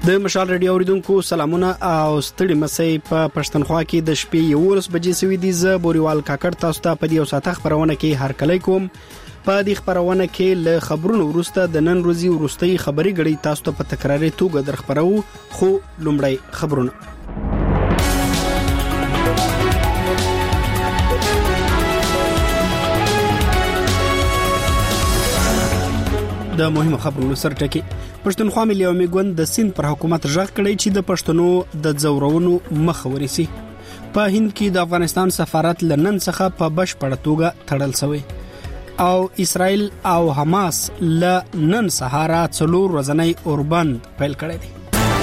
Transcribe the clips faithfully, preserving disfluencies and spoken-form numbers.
د مشال رادیو اوریدونکو سلامونه او ستړي مسي په پښتونخوا کې د شپې یولس بجې سوي دي. ز بوريوال کاکړ تاسو ته په دې او ساته خبرونه کې هر کله کوم. په دې خبرونه کې له خبرونو وروسته د نن ورځې وروستي خبري غړي تاسو ته په تکراري توګه در خبرو. خو لومړی خبرونه د مهمه خبرونو سرټکی. پښتونخوا ملي عوامي ګوند د سند پر حکومت ژغ کړی چې د پښتنو د زورونو مخ ورسي. په هند کې د افغانستان سفارت لنن څخه په بشپړه توګه تړل شوی او اسرائیل او حماس لنن سهارا څلور ورځنی اوربند پیل کړی دی.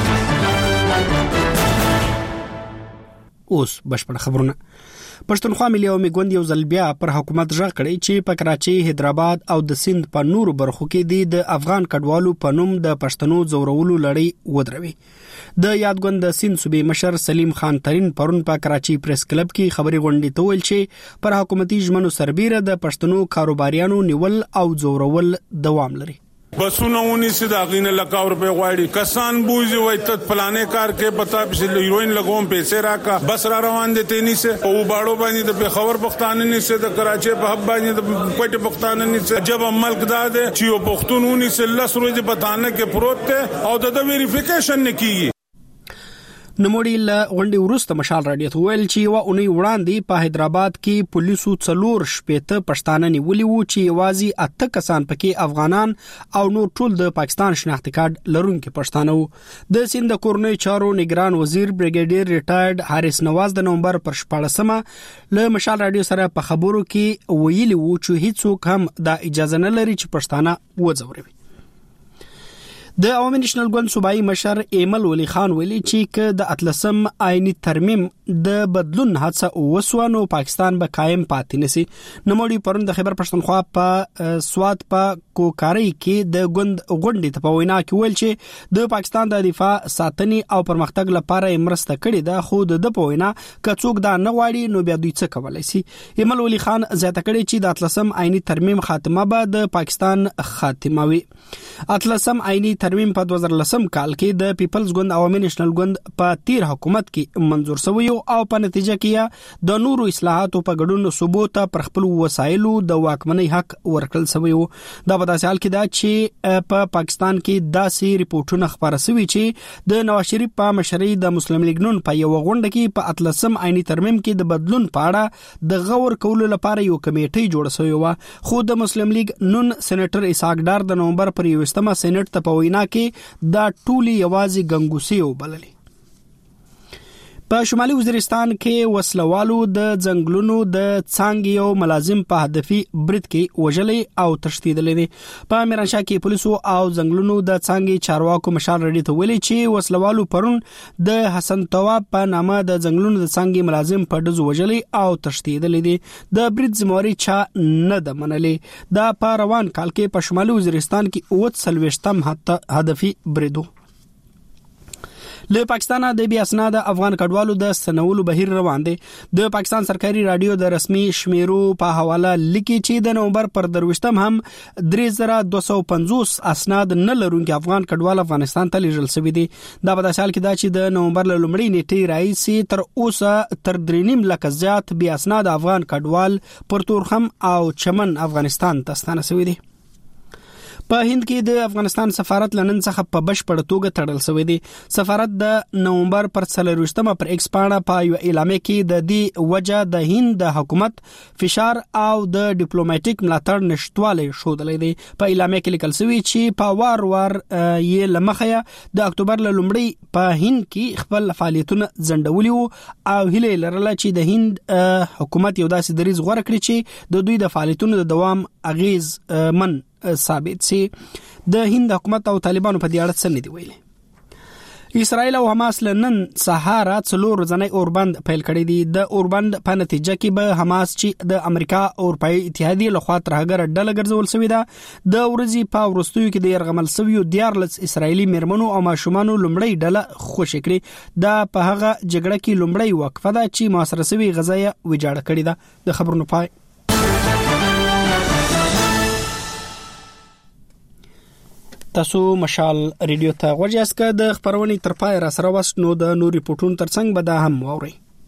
اوس بشپړه خبرونه. پښتونخوا ملي عوامي ګوند یو ځل بیا پر حکومت ژغ کړی چې په کراچي، حیدرآباد او د سند په نورو برخو کې د افغان کډوالو په نوم د پښتنو زورولو لړۍ ودروي. د یاد ګوند د سند صوبې مشر سلیم خان ترين پرون په کراچي پریس کلب کې خبري غونډې ته ویل چې پر حکومتي ژمنو سربېره د پښتنو کاروباریانو نیول او زورول دوام لري. بسونه ونی سي دا غینه لکاو روپے غواړي کسان بوزي وای ته پلانې کار کې پتا به هیروین لګوم پیسې راکا بس را روان دي تینی سه او باړو باندې د خبر پښتانه نه سه د کراچي په حب باندې د کوټه پښتانه نه سه جب ملک داده چې یو پښتونونی سه لس ورځې پتانه کې پروت ته او د ویریفیکیشن نه کیږي. نموړي له غونډې وروسته مشال رادیو ته ویل چې یو اونۍ وړاندې په حیدرآباد کې پولیسو څلور شپېته پښتانه نیولي وو چې یوازې اته کسان پکې افغانان او نور ټول د پاکستان شناختی کارت لرونکي پښتانه وو. د سند کورنۍ چارو نگران وزیر بریګیډیر ریټایرډ حارث نواز د نومبر پر شپاړسمه له مشال رادیو سره په خبرو کې ویلي وو چې هیڅوک هم د اجازه نه لري چې پښتانه وځوروي. د عوامي نېشنل ګوند صوبایي مشر ایمل ولی خان ویلي چې ک د اتلسم آئینی ترمیم د بدلون هڅه وسوانو پاکستان به قائم پاتې نسی. نموړي پرون د خیبر پښتونخوا په سواد په کوکاري کې د ګوند غونډې ته په وینا کې ویل چې د پاکستان د دفاع ساتنې او پرمختګ لپاره مرسته کړې ده خو د په وینا ک څوک دا نه غواړي نو بیا دوی څه کولای شي. ایمل ولی خان زیاته کړې چې د اتلسم آئینی ترمیم خاتمه به د پاکستان خاتمه وي. اتلسم آئینی ترمیم په دوه زره لسم کال کې د پیپلز ګوند عوامي نېشنل ګوند په تیر حکومت کې منزور شوی او په نتیجه کې د نورو اصلاحاتو په ګډون ثبوت پر خپل وسایلو د واکمنۍ حق ورکړل شوی و. دا په داسې حال کې دا چې په پاکستان کې داسې ریپورتونه خبره شوي چې د نواز شریف په مشرۍ د مسلم لیگ نون په یو غونډه کې په اتلسم آئینی ترمیم کې د بدلون په اړه د غور کولو لپاره یو کمیټه جوړه شوې و خو د مسلم لیگ نون سېنیټر اسحاق ډار د نومبر پر یوویشتمه سېنیټ ته په وینا کې دا ټولي یوازې ګنګوسي وبللې. په شمالي وزیرستان کې وسلوالو د ځنګلونو د څانګې یو ملازم په هدفي برید کې وژلې او تښتېدلې دي. په میرانشاه کې پولیسو او ځنګلونو د څانګې چارواکو مشال رډي ته ویلي چې وسلوالو پرون د حسن تواب په نامه د ځنګلونو د څانګې ملازم په ډزو وژلې او تښتېدلې دي. د برید ذمہواري چا نه ده منلې. دا په روان کال کې په شمالي وزیرستان کې اووه څلوېښتم هدفي بریدو. له پاکستان د بیا اسناد افغان کډوالو د سنولو بهیر روان دي. د پاکستان سرکاري رادیو د رسمي شمیرو په حواله لیکي چې د نومبر پر درويشتم هم درې زره دوه سوه پنځوس اسناد نه لرونکي افغان کډوال افغانستان ته لیږل شوي دي. دا په داسې حال کې دا چې د نومبر له لومړۍ نیټې راهیسې تر اوسه تر درې نیم لکه زیات بیا اسناد افغان کډوال پر تورخم او چمن افغانستان ته ستانه شوي دي. په هند کې د افغانستان سفارت لنن څخه په بشپړه توګه تړل شوی دی. سفارت د نومبر پر څلورویشتمه پر ایکس پاڼه په یو اعلامیه کې د دې وجه د هند د حکومت فشار او د ډیپلوماټیک ملاتړ نشټوالی ښودلی دی. په اعلامیه کې لیکل شوی چې په وار وار یې لمخه د اکتوبر له لومړۍ په هند کې خپل فعالیتونه ځنډولي وو او هیله لرله چې د هند حکومت یو داسې دریځ غوره کړي چې د دوی د فعالیتونو د دوام اغیز من ثابت سي. د هند حکومت او طالبانو په دې اړه څه نه دی ویلي. اسرائیل او حماس لنن سهارا څلور ورځنی اوربند پیل کړی دی. د اوربند په نتیجه کې به حماس چې د امریکا او اروپאי اتحادیه لخوا ترهګر ډله ګرځول شوې ده د ورځې په وروستیو کې د يرغمل شویو دیارلس اسرایلی مرمنو او ماشومانو لومړی ډله خوشی کړې. دا په هغه جګړه کې لومړی وقفه ده چې محاصره شوی غزا یې ویجاړه کړې ده. د خبرونو پای. تاسو مشال ریډیو ته غوږ یاست. د خبرونې تر پای را سره واست نو د نور ریپورتونو ترڅنګ به دا هم واورئ.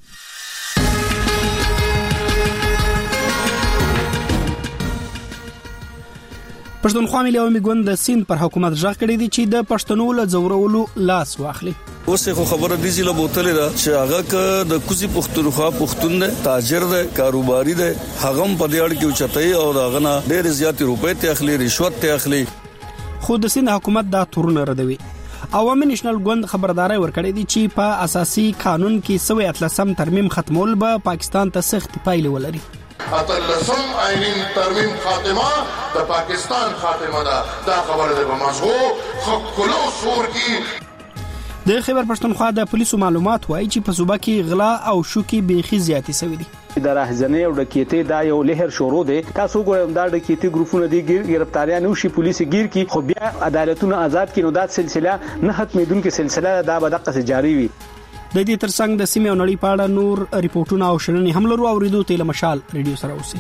پښتونخوا ملي عوامي ګوند د سیند پر حکومت ژغ کړی دی چې د پښتنو له ځورولو لاس واخلي. اوس خو خبره دي چې له بوتلې دا چې هغه ک د کوزي پښتونخوا پښتون دی، تاجر دی، کاروباري دی، هغه په دې اړه کې اوچتای او دا غنا ډېر زیات روپې ته اخلي، رشوت ته اخلي. خو د سیند حکومت دا تورونه ردوي. عوامي نېشنل ګوند خبرداري ورکړې دي چې په اساسي قانون کې سوي اتلسم ترمیم ختمول به پاکستان ته سخت پایلې ولري. اتلسم آئینی ترمیم خاتمه د پاکستان خاتمه ده. دا خبره ده په مازغو خکلو سور کی. د خیبر پښتونخوا د پولیسو معلومات وایي چې په صوبه کې غلا او شوکي بيخي زیاتې شوې دي. د راهزنې او د کیته دا یو لهر شروع دي. تاسو ګورئ دا د کیته ګروپونو دي گرفتاریان او شي پولیس گیر کی خو بیا عدالتونه آزاد کینو دا سلسله نه ختمېدونکې سلسله دا به دغه جاری وي. د دې ترڅنګ د سیمې او نړۍ په اړه نور ریپورتونه او شننې هم لرو. اوریدو ته مشال ریډیو سره اوسئ.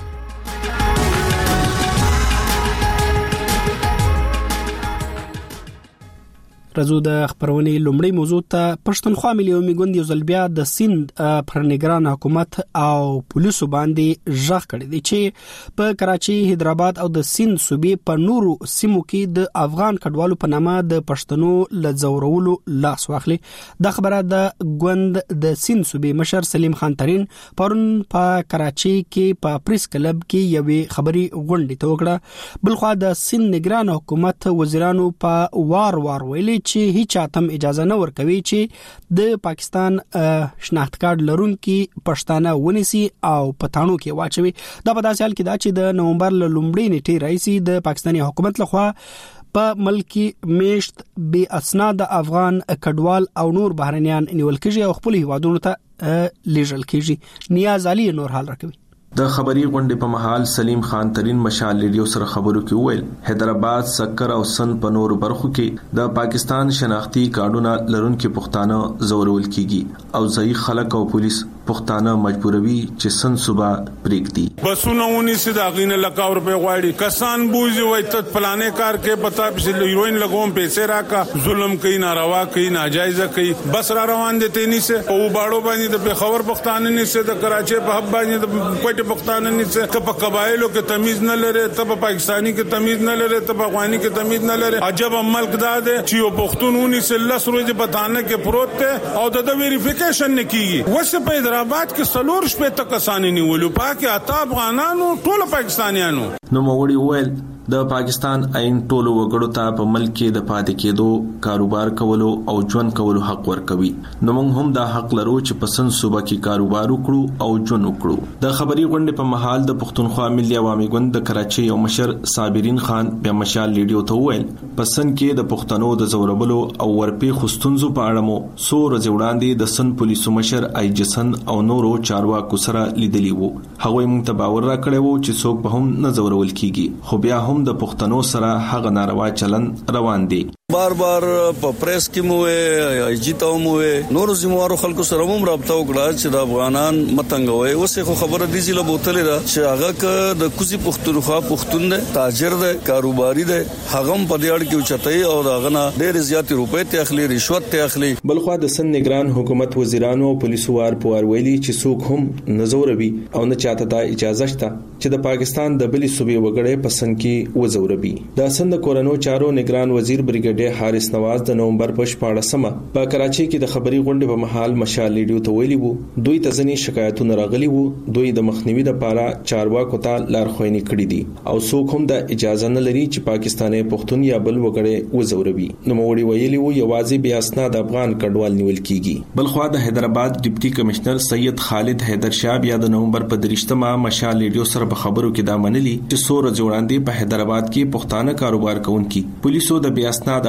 رزو د خبرونې لومړی موضوع ته پښتونخوا ملي عوامي ګوند یو ځل بیا د سیند پر نگران حکومت او پولیسو باندې ژغ کړی دی چې په کراچي، حیدرآباد او د سیند صوبې په نورو سیمو کې د افغان کډوالو په نامه د پښتنو لزورولو لاس واخلي. دا خبره د ګوند د سیند صوبې مشر سلیم خان ترين پرون په کراچي کې په پریس کلب کې یوې خبري غونډه ته وکړه. بلخوا د سیند نگران حکومت وزیرانو په وار وار ویلي چې هیڅ اتم اجازه نه ورکوي چې د پاکستان شناخت کارت لرونکي پښتانه ونیسي او پټانو کې واچوي. دا په داسې حال کې دا چې د نومبر له لومړۍ نیټې راځي د پاکستاني حکومت لخوا په ملکی میشت بی اسناد افغان کډوال او نور بهرنیان نیول کېږي او خپل هیوادونو ته لیږل کېږي. نیاز علي نور حال راکوي. د خبري غونډې په محل سلیم خان ترين مشال ریډیو سره خبرو کې وویل حیدرآباد، سکر او سن په نور برخو کې د پاکستان شناختی کارډونه لرونکي پښتانه زورول کیږي او ځای خلک او پولیس پښتانه مجبوروي چې سن صبح پریږدي. بسونه ونی سي دا غینه لکا روپے غواړي، کسان بوزي وای ته پلانې کار کې پتا به هیروین لګوم پیسې راکا، ظلم کوي، ناروا کوي، ناجایز کوي، بس را روان دي تینی سه او باړو باندې د خبر پښتانه نه سه د کراچي په حب باندې د کوټه پښتانه نه سه ته په قبایلو کې تمیز نه لري، ته په پاکستانی کې تمیز نه لري، ته په افغاني کې تمیز نه لري. عجب ملک دا ده چې یو پښتونونی سه لس ورځې پټانه کې پروت ته او د ویریفیکیشن نه کیږي. وسه په حیدرآباد کې سلور شپې ته کسان نیولو پاکه اتا افغانانو ټول پاکستانیانو. نو موړي وویل د پاکستان عین ټولو وګړو ته په ملک کې د پاتې کېدو، کاروبار کولو او ژوند کولو حق ورکوي. نو موږ هم دا حق لرو چې پسند صوبه کې کاروبار وکړو او ژوند وکړو. د خبري غونډې په محل د پښتونخوا ملي عوامي ګوند د کراچي او مشر صابرین خان په مشال ریډیو ته وویل پسند کې د پښتنو د زوربلو او ورپې خستونزو په اړه مو سور ځوړاندې د سن پولیسو مشر ایجسن او نورو چارواکو سره لیدلی وو. هغه موږ ته باور راکړی وو چې څوک به هم نه زورول کیږي، خو بیا هم د پښتنو سره هغه ناروا چلن روان دي. بار بار په پریس کې مو وي جیتاو مو وي نور زموارو خلکو سره هم رابطه وکړه چې د افغانان متنګوي. اوس خو خبره دي چې له بوتلې دا چې هغه ک د کوزي پښتونخوا پښتون دی، تاجر دی، کاروباري دی، هغه په دې اړه کې اوچتای او دا غنا ډېر زیات روپې ته اخلي، رشوت ته اخلي. بلخوا د سن نگران حکومت وزیرانو او پولیسو وار پوار ویلي چې څوک هم نزوروي او نه چاته دا اجازه شته چې د پاکستان د بلی صوبې وګړي پسند کې وزوروي. د سند کورونو چارو نگران وزیر بریګیډیر حارث نواز د نومبر په شپاړسمه په کراچي کې د خبري غونډې په محل مشال ریډیو ته ویلي وو دوی ته ځنی شکایتونه راغلي وو. دوی د مخنیوي لپاره چارواکو ته لارښوونې کړې دي او څوک هم د اجازه نه لري چې پاکستاني پښتون یا بل وګړي وزوروي. نو موړي ویلي وو یوازې بیا اسناد افغان کډوال نیول کیږي. بلخوا د حیدرآباد ډیپټي کمشنر سید خالد حیدر شاه بیا د نومبر په درشتمه مشال ریډیو سره په خبرو کې دا منلي چې سور جوړاندې په حیدرآباد کې پښتانه کاروبار کوونکي پولیسو د بیا اسناد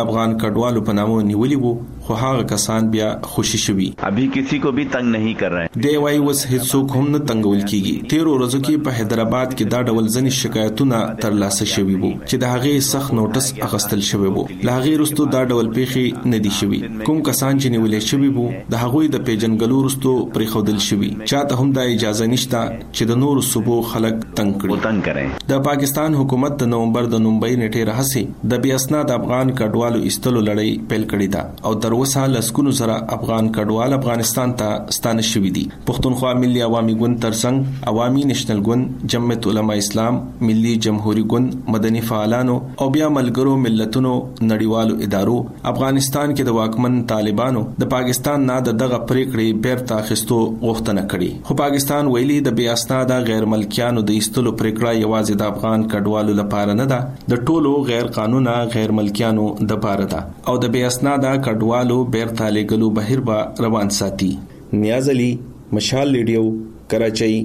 افغان کډوالو په نامو نیولي وو خو هغه کسان بیا خوشي شوي. ابھی کسی کو بھی تنگ نہیں کر رہے ہیں. دی وايي اوس هیڅوک هم نه تنګول کیږي. تیر ورځو کې په حیدرآباد کې دا ډول ځنې شکایتونه ترلاسه شوي وو چې د هغې سخت نوټس اخیستل شوی وو. له هغې وروسته دا ډول پیښې نه دي شوي. کوم کسان چې نیولې شوي وو د هغوی د پیژنګلو وروسته پرېښودل شوي. چاته هم دا اجازه نشته چې د نورو صوبو خلک تنګ کړي. د پاکستان حکومت د نومبر د نومبر نیټې راهیسې د بې اسناد افغان کډوالو ایستلو لړۍ پیل کړې ده او تر اوسه لسګونو زره افغان کډوال افغانستان ته ستانه شوي دي. پښتونخوا ملي عوامي ګوند ترڅنګ عوامي نېشنل ګوند، جمعیت علما اسلام، ملي جمهوریت ګوند، مدني فعالانو او بیا ملګرو ملتونو نړیوالو ادارو افغانستان کې د واکمن طالبانو د پاکستان نه دغه پریکړې بیرته اخیستو غوښتنه کړې. خو پاکستان ویلي د بې اسناده غیر ملکیانو د ایستلو پریکړه یوازې د افغان کډوالو لپاره نه ده، د ټولو غیر قانونه غیر ملکیانو لپاره ده او د بې اسناده کډوالو بیرته لېږلو بهیر به روان ساتي. نیاز علي، مشال ریډیو، کراچۍ.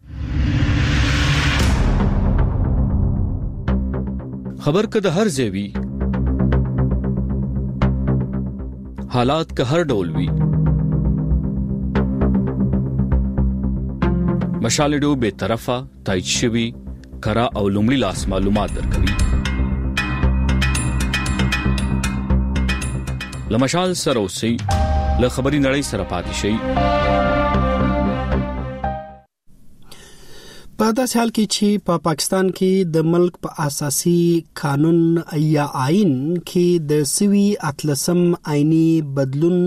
خبر که د هر ځای وي، حالات که هر ډول وي، مشال ریډیو به طرفه تایید شوي کرا او لومړي لاس معلومات درکوي. لمشال سره اوسئ، له خبري نړۍ سره پاتې شئ. په داسې حال کې چې په پا پاکستان کې د ملک په اساسي قانون یا آئین کې د سوي اتلسم آئینی بدلون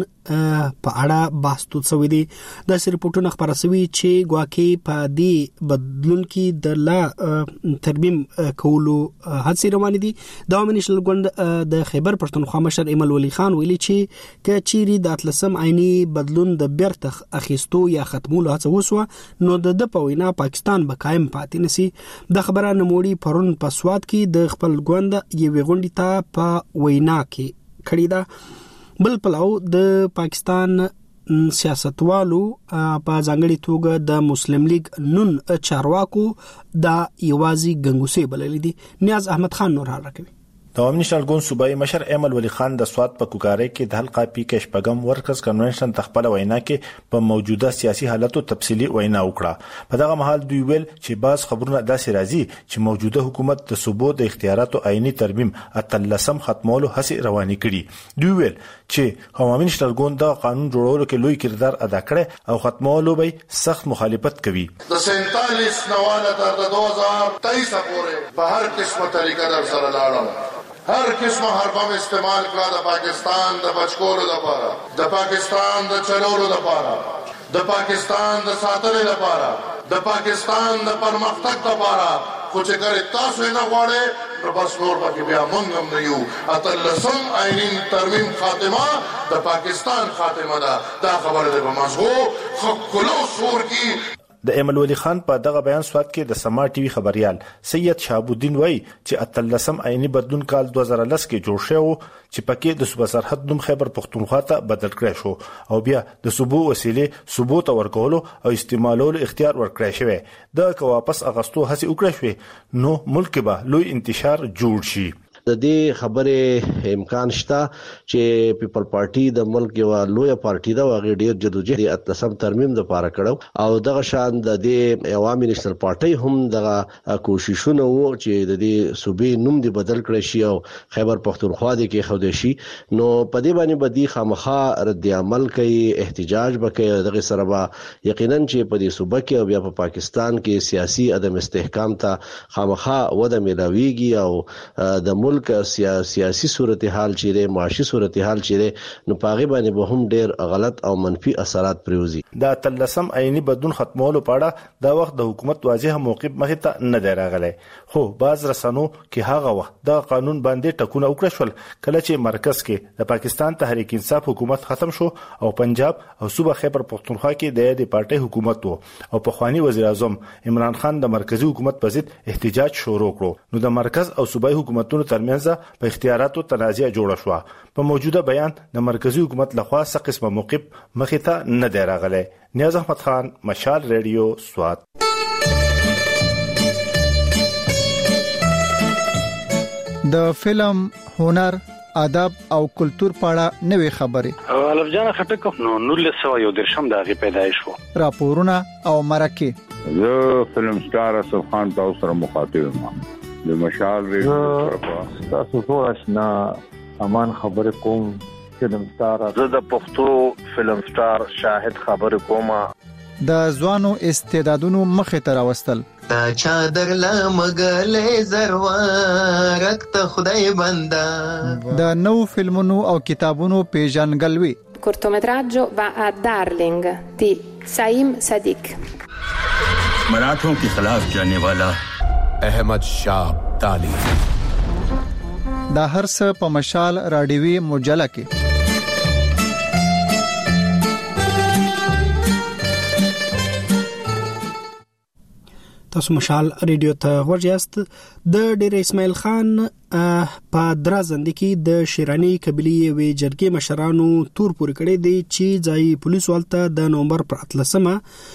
په اړه بحث تود شوی دی. د رپورټونو خبره شوی چې ګواکې په دې بدلون کې د لا ترمیم کولو هڅې روانې دي. د عوامي نېشنل ګوند د خیبر پښتونخوا مشر ایمل ولی خان ویلي چې که چیرې د اتلسم آئینی بدلون د بیرته اخیستو یا ختمولو هڅه وسوه نو د په وینا پاکستان به قائم پاتې نشي. د خبره نموړي پرون په سواد کې د خپل ګوند یوې غونډې ته په وینا کې کړې ده. بل پلاو د پاکستان سیاستوالو په ځانګړي توګه د مسلم لیگ نون چارواکو د یوازي ګنګوسې بللې دي. نیاز احمد خان نور راکوي. د عوامي نېشنل ګوند صوبایي مشر ایمل ولی خان د سواد په کوکارۍ کې د حلقه پی کې شپږم ورکرز کنونشن تخپل وینا کې په موجوده سیاسي حالاتو تفصیلی وینا وکړه. په دغه مهال دوی ویل چې باز خبرونه داسې راځي چې موجوده حکومت د صوبو د اختیاراتو آئینی ترمیم اتلسم ختمولو هڅې روانې کړي. دوی ویل چې عوامي نېشنل ګوند د قانون جوړولو کې لوی کردار ادا کړي او ختمولو به سخت مخالفت کوي. د سینتالیس نواله تر دو هزار تیئیس پورې په هر قسمه طریقه در سره لاړم. هر قسمه حربم استعمال کړه د پاکستان د بچکولو لپاره، د پاکستان د چلولو لپاره، د پاکستان د ساتلو لپاره، د پاکستان د پرمختګ لپاره. خو چې ګره تاسو نه غواړئ نو بس نور پکې بیا مونږ هم نه یو. اتلسم آئینی ترمیم خاتمه د پاکستان خاتمه ده. دا خبره ده په مزغو خکلو سور کی. د ایمل ولی خان په دغه بیان سواد کې د سما ټي وي خبريال سید شهاب الدین وای چې اتلسم آئینی بدلون کال دوه زره لس کې جوړ شو چې پکې د صوبه سرحد نوم خیبر پښتونخوا ته بدل کړی شو او بیا د صوبو وسیلې صوبو ته ورکولو او استعمالولو اختیار ورکړی شوی. د که واپس اغستو هڅه وکړی شوی نو ملک به لوی انتشار جوړ شي. د دې خبره امکان شته چې پیپل پارټي د ملک یو لوی پارټي دا وغه ډیر جدوجہد اتلسم ترمیم د پاره کړو او دغه شان د دې عوامي نېشنل پارټي هم دغه کوششونه وو چې د دې صوبې نوم دی بدل کړی شي او خیبر پښتونخوا د کې خوده شي. نو په دې باندې بدی خامخا رد عمل کوي، احتجاج وکړي. دغه سره به یقینا چې په دې صوبه کې او بیا په پاکستان کې سیاسي عدم استحکام ته خامخا وده ملاويږي او د ملک سیاسي صورتحال چې د معاشي صورتحال چې د نو پاغي باندې به هم ډیر غلط او منفي اثرات پریوزي. دا تلسم آئینی بدلون ختمولو پاړه دا وخت د حکومت واضح موقف مخې ته نه دی راغلی. خو باز رسنو کې هغه وخت د قانون باندې ټکونه وکړل شول کله چې مرکز کې د پاکستان تحریک انصاف حکومت ختم شو او پنجاب او صوبه خیبر پختونخوا کې د دې پارټي حکومت وو او په خواني وزیر اعظم عمران خان د مرکزی حکومت په ضد احتجاج شروع کړو. نو د مرکز او صوبایي حکومتونو ترمنځ په اختیاراتو تنازع جوړه شو. په موجوده بیان د مرکزی حکومت لخوا څه قسمه موقف مخې ته نه دی راغلی. نیاز احمد خان، مشال ریډیو، سوات. د فلم، هنر آداب او کلچر په اړه نوې خبرې. الف جان خټک نو نولس سو یو درشم د غي پیدایش وو. راپورونه او مرکه. زه فلم سٹار اسف خان تاسو سره مخاطب یم. د مشال ریډیو تاسو ټول آشنا امان خبر کوم. فلم سٹار زه د پښتو فلم سٹار شاهد خبر کوم. د ځوانو استعدادونو مخه ته راوستل. تا چا درلا مګلې زروارک ته خدای بندا. د نو فلمونو او کتابونو پیژنګلوي. cortometraggio va a Darling di Saim Sadiq. मराठों के खिलाफ जाने वाला अहमद शाह ताली. دا هر څه په مشال رادیوي مجله کې. تاسو مشال ریډیو ته ورجاست. د ډیر اسماعیل خان په درازند کې د شیرانی قبیله وی جرګې مشرانو تور پورې کړی دی چې ځای پولیس والته د نومبر پر اتلسمه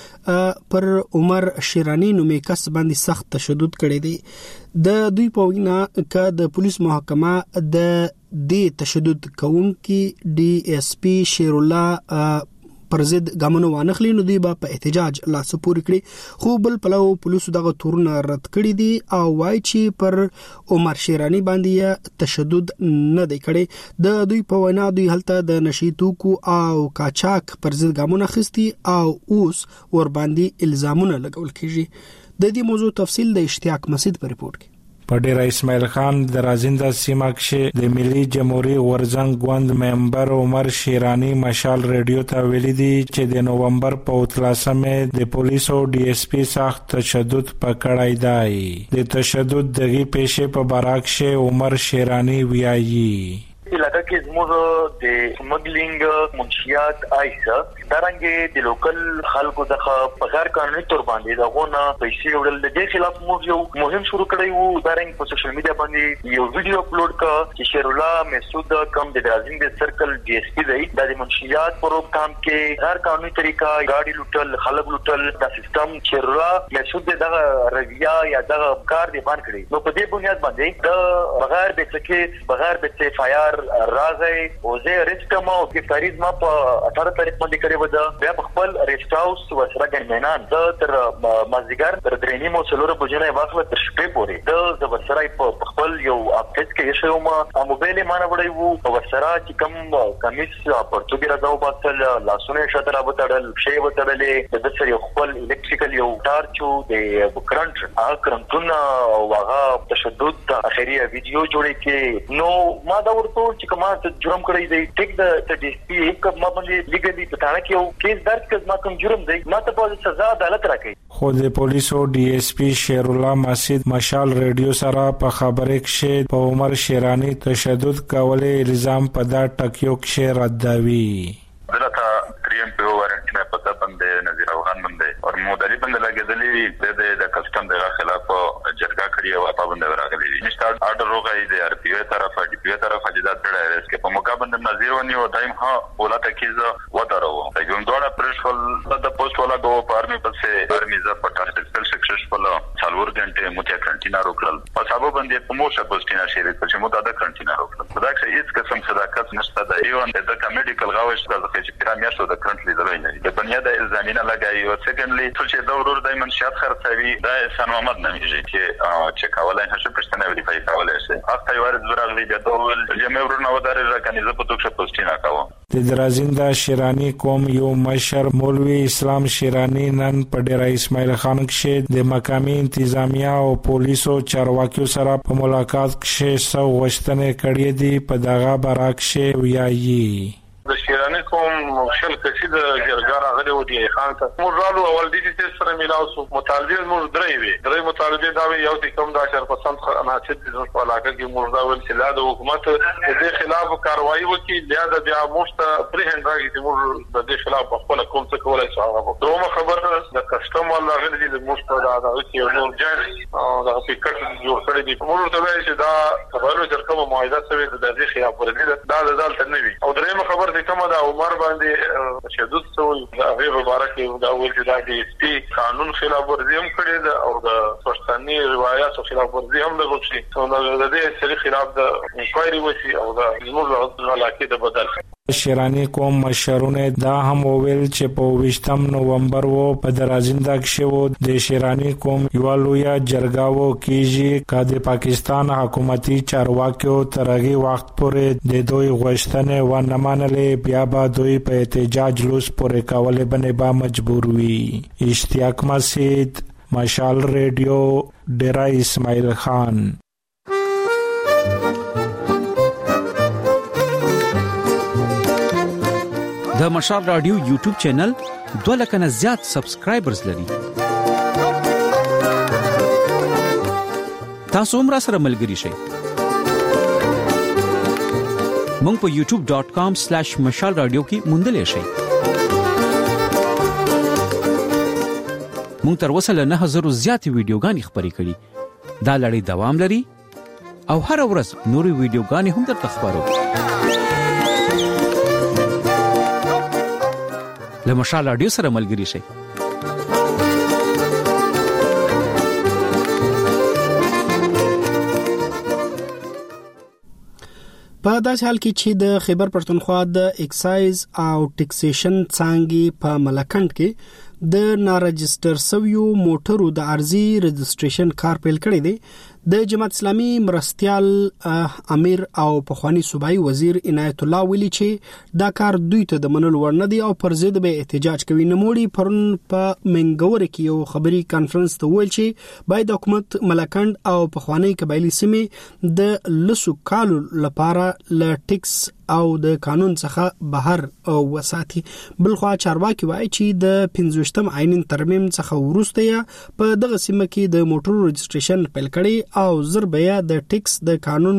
پر عمر شیرانی نومې کس باندې سخت تشدد کړی دی. د دوی په وینا ک د پولیس محکمه د دې تشدد کوونکي ډي اس پی شیر الله پر ضد ګامونو وانخلی نو دی با په احتجاج لاس پورې کړی. خو بل پلو پولیسو دغه تورونه رد کړی دي او وایي چې پر عمر شیرانی باندې تشدد نه دی کړی. د دوی په وینا دوی هلته د نشي توکو او کاچاک پر ضد ګامونه خستی او اوس ور باندې الزامونه لګول کیږي. د دې موضوع تفصیل د اشتیاق مسجد په ریپورت کې. په ډیر اسماعیل خان د رازنده سیمه کې د ملي جمهوریت ورزنګ غوند ممبر عمر شیرانی مشال ریډیو ته ویلي دي چې د نومبر په اتلسمه د پولیسو ډي اس پی سخت تشدد پکړای دی. د تشدد دغه پیښه په باراکشه عمر شیرانی ویایي. علاقہ کې زموږ د سمګلینګ منشیات آیسا دارنګه د لوکل خلکو دغه بغیر قانوني تور باندې دغه پیسې وړل د دې خلاف موږ یو مهم شروع کړی وو. دارنګه په سوشل میډیا باندې یو ویډیو اپلوډ کړ چې شیر الله مسعود کم د درازین د سرکل ډي اس پی دی د منشیات پروګرام کې غیر قانوني طریقہ گاډي لوټل خلک لوټل دا سیستم شیر الله مسعود دغه رویه یا دغه کار دی باندې کړی. نو په دې بنیاد باندې د بغیر د څخه بغیر د اف آی آر راځي او زه ریسټم او گرفتاریز ما په اٹھارہ تاریخ باندې کړی و. د بیا په خپل ریسټ هاوس وسره ګنمنان د تر مازیګر تر درېنی مو څلور بجنه واخله تر شپې پورې د زبرسرای په خپل یو اپډیټ کې شوی ما موبایل مانه وړي وو او وسره چې کوم کمیس پرتګي راځو باسل لاسونه شتره وتړل شی وتړلې د سر یو خپل الکتریکل یو ټارچو د کرنټ هغه کرنټونه او هغه تشدد اخري ویډیو جوړې کې نو ما دا ورته چې کومه جرم کړی دی ټیک د ډي اس پی کوم باندې لیګلی په تاړه کې یو کیس درج کړ ما کوم جرم دی ما ته په سزا عدالت راکړي. خو د پولیسو ډي اس پی شیر الله مسعود مشال ریډیو سره په خبرې کې په عمر شیرانی تشدد کولې الزام په دا ټکیو کې ردوي. دلته کریم په وارنټ نه پتا باندې نظیر افغان باندې او مودلی باندې لګیدلې د د کسٹم دغه خلاف جرګه کړی او په باندې راغلي. نشته آرډر روغی د ار پی او طرف ډي پی او طرف حجدات کړه اس کې په موقع باندې نظیر ونی او دایم ها ولته کیزه ودارو. دغه دوړه پرشفل د پوسټ ولا کو پارمی پسې ارمی ز پټه سپیشل سکسسفل څلور غنټه مو ته کنټینا روکل په سبب باندې په موشه پوسټینا شریک چې مو دا کنټینا روکل دا چې هیڅ قسم صداقت نشته د ایون د کمیډیکل غاوش د چې پیرامیاشو د کرنٹ لیدلای نه د بنیاده الزامینه لګایي او سیکنډلی چې د ورور د منشات خرڅوي دا احسان محمد نمیږي چې چې کولای هڅه پښتنه ویریفای کولای شي. اخته یوار زراغلی د ډول جمع ورور نو دار راکني زه په توګه پوسټینا کوم. د درازنده شیرانی قوم یو مشر مولوی اسلام شیرانی نن په ډیر اسماعیل خان کې د مقامی انتظامیه او پولیسو چارواکیو سره په ملاقات کې سو غوښتنې کړې دي. په دغه براکشه ویایي د شیرانی کوم شل کسي د جرګار غلي ودی خان ته مورالو اول دي چې سره ملاو سو مطالبه مور درې وي درې مطالبه دا وي یو چې کوم د عشرة پرسنټ عناصر د په علاقه کې موردا ول چې لا د حکومت د دې خلاف کاروایی وکړي بیا د بیا مشت پرې هندراږي چې مور د دې خلاف خپل کوم څه کولای شي. هغه دوه خبر د کسٹم ولا غلي د مشت دا د چې نور جان او د فکر جوړ کړی دي مور ته وایي چې دا خبرو چې کوم معاهده سوي د دې خلاف ورته دا د ځل تر نه وي. او درېمه خبر چې کومه د عمر باندې تشدد شوی هغه مبارک دا ول چې دا د سپی قانون خلاف ورزي هم کړی دا او د پښتني روایت خلاف ورزي هم لږ شي نو د دې سری خلاف د انکوایري وشي او د زموږ علاقې د بدل شیرانی قوم مشرونه دا هم وویل چې په ویشتم نومبر وو په درازنده کې وو د شیرانی قوم یو لوی جرګاو کیږي چې د پاکستان حکومتي چارواکیو ترغي وخت پورې د دوی غوښتنې و نه منلې بیا به دوی په احتجاج لوس پورې کولې باندې با مجبور وي. اشتیاق مسعود، مشال ریډیو، ډیرا اسماعیل خان. د مشال رادیو یوټیوب چینل دوه لک نه زیات سبسکرایبرز لري. تاسو هم را سره ملګري شئ. مونږ په یوټیوب ډاٹ کام سلیش مشال رادیو کې موندلې شئ. مونږ تر اوسه له نه هزار زیات ویډیوګانې خبرې کړي. دا لړۍ دوام لري او هر ورځ نوري ویډیوګانې هم درته خبرو. له مشال رادیو سره ملګري شئ. په داسې حال کې چې د خیبر پښتونخوا د اکسایز او ټیکسیشن څانګې په ملکند کې د ناراجستر سویو موټرو د ارزي رجستریشن کار پیل کړی دی. د جماعت اسلامي مرستيال امیر او پخوانی صوبایي وزیر عنایت الله ویلي چې دا کار دوی ته د منلو وړ نه دی او پر ضد به احتجاج کوي. نموړي پرون په منګور کې یو خبري کانفرنس ته ویل چې باید حکومت ملکند او پخوانی قبایلی سیمې د لسو کالو لپاره ل ټیکس او د قانون څخه بهر وساتي. بلخوا چارواکي وایي چې د پنځوشتم عینین ترمیم څخه وروسته په دغه سیمه کې د موټرو رجستریشن پیل کړي او ضربه د ټیکس د قانون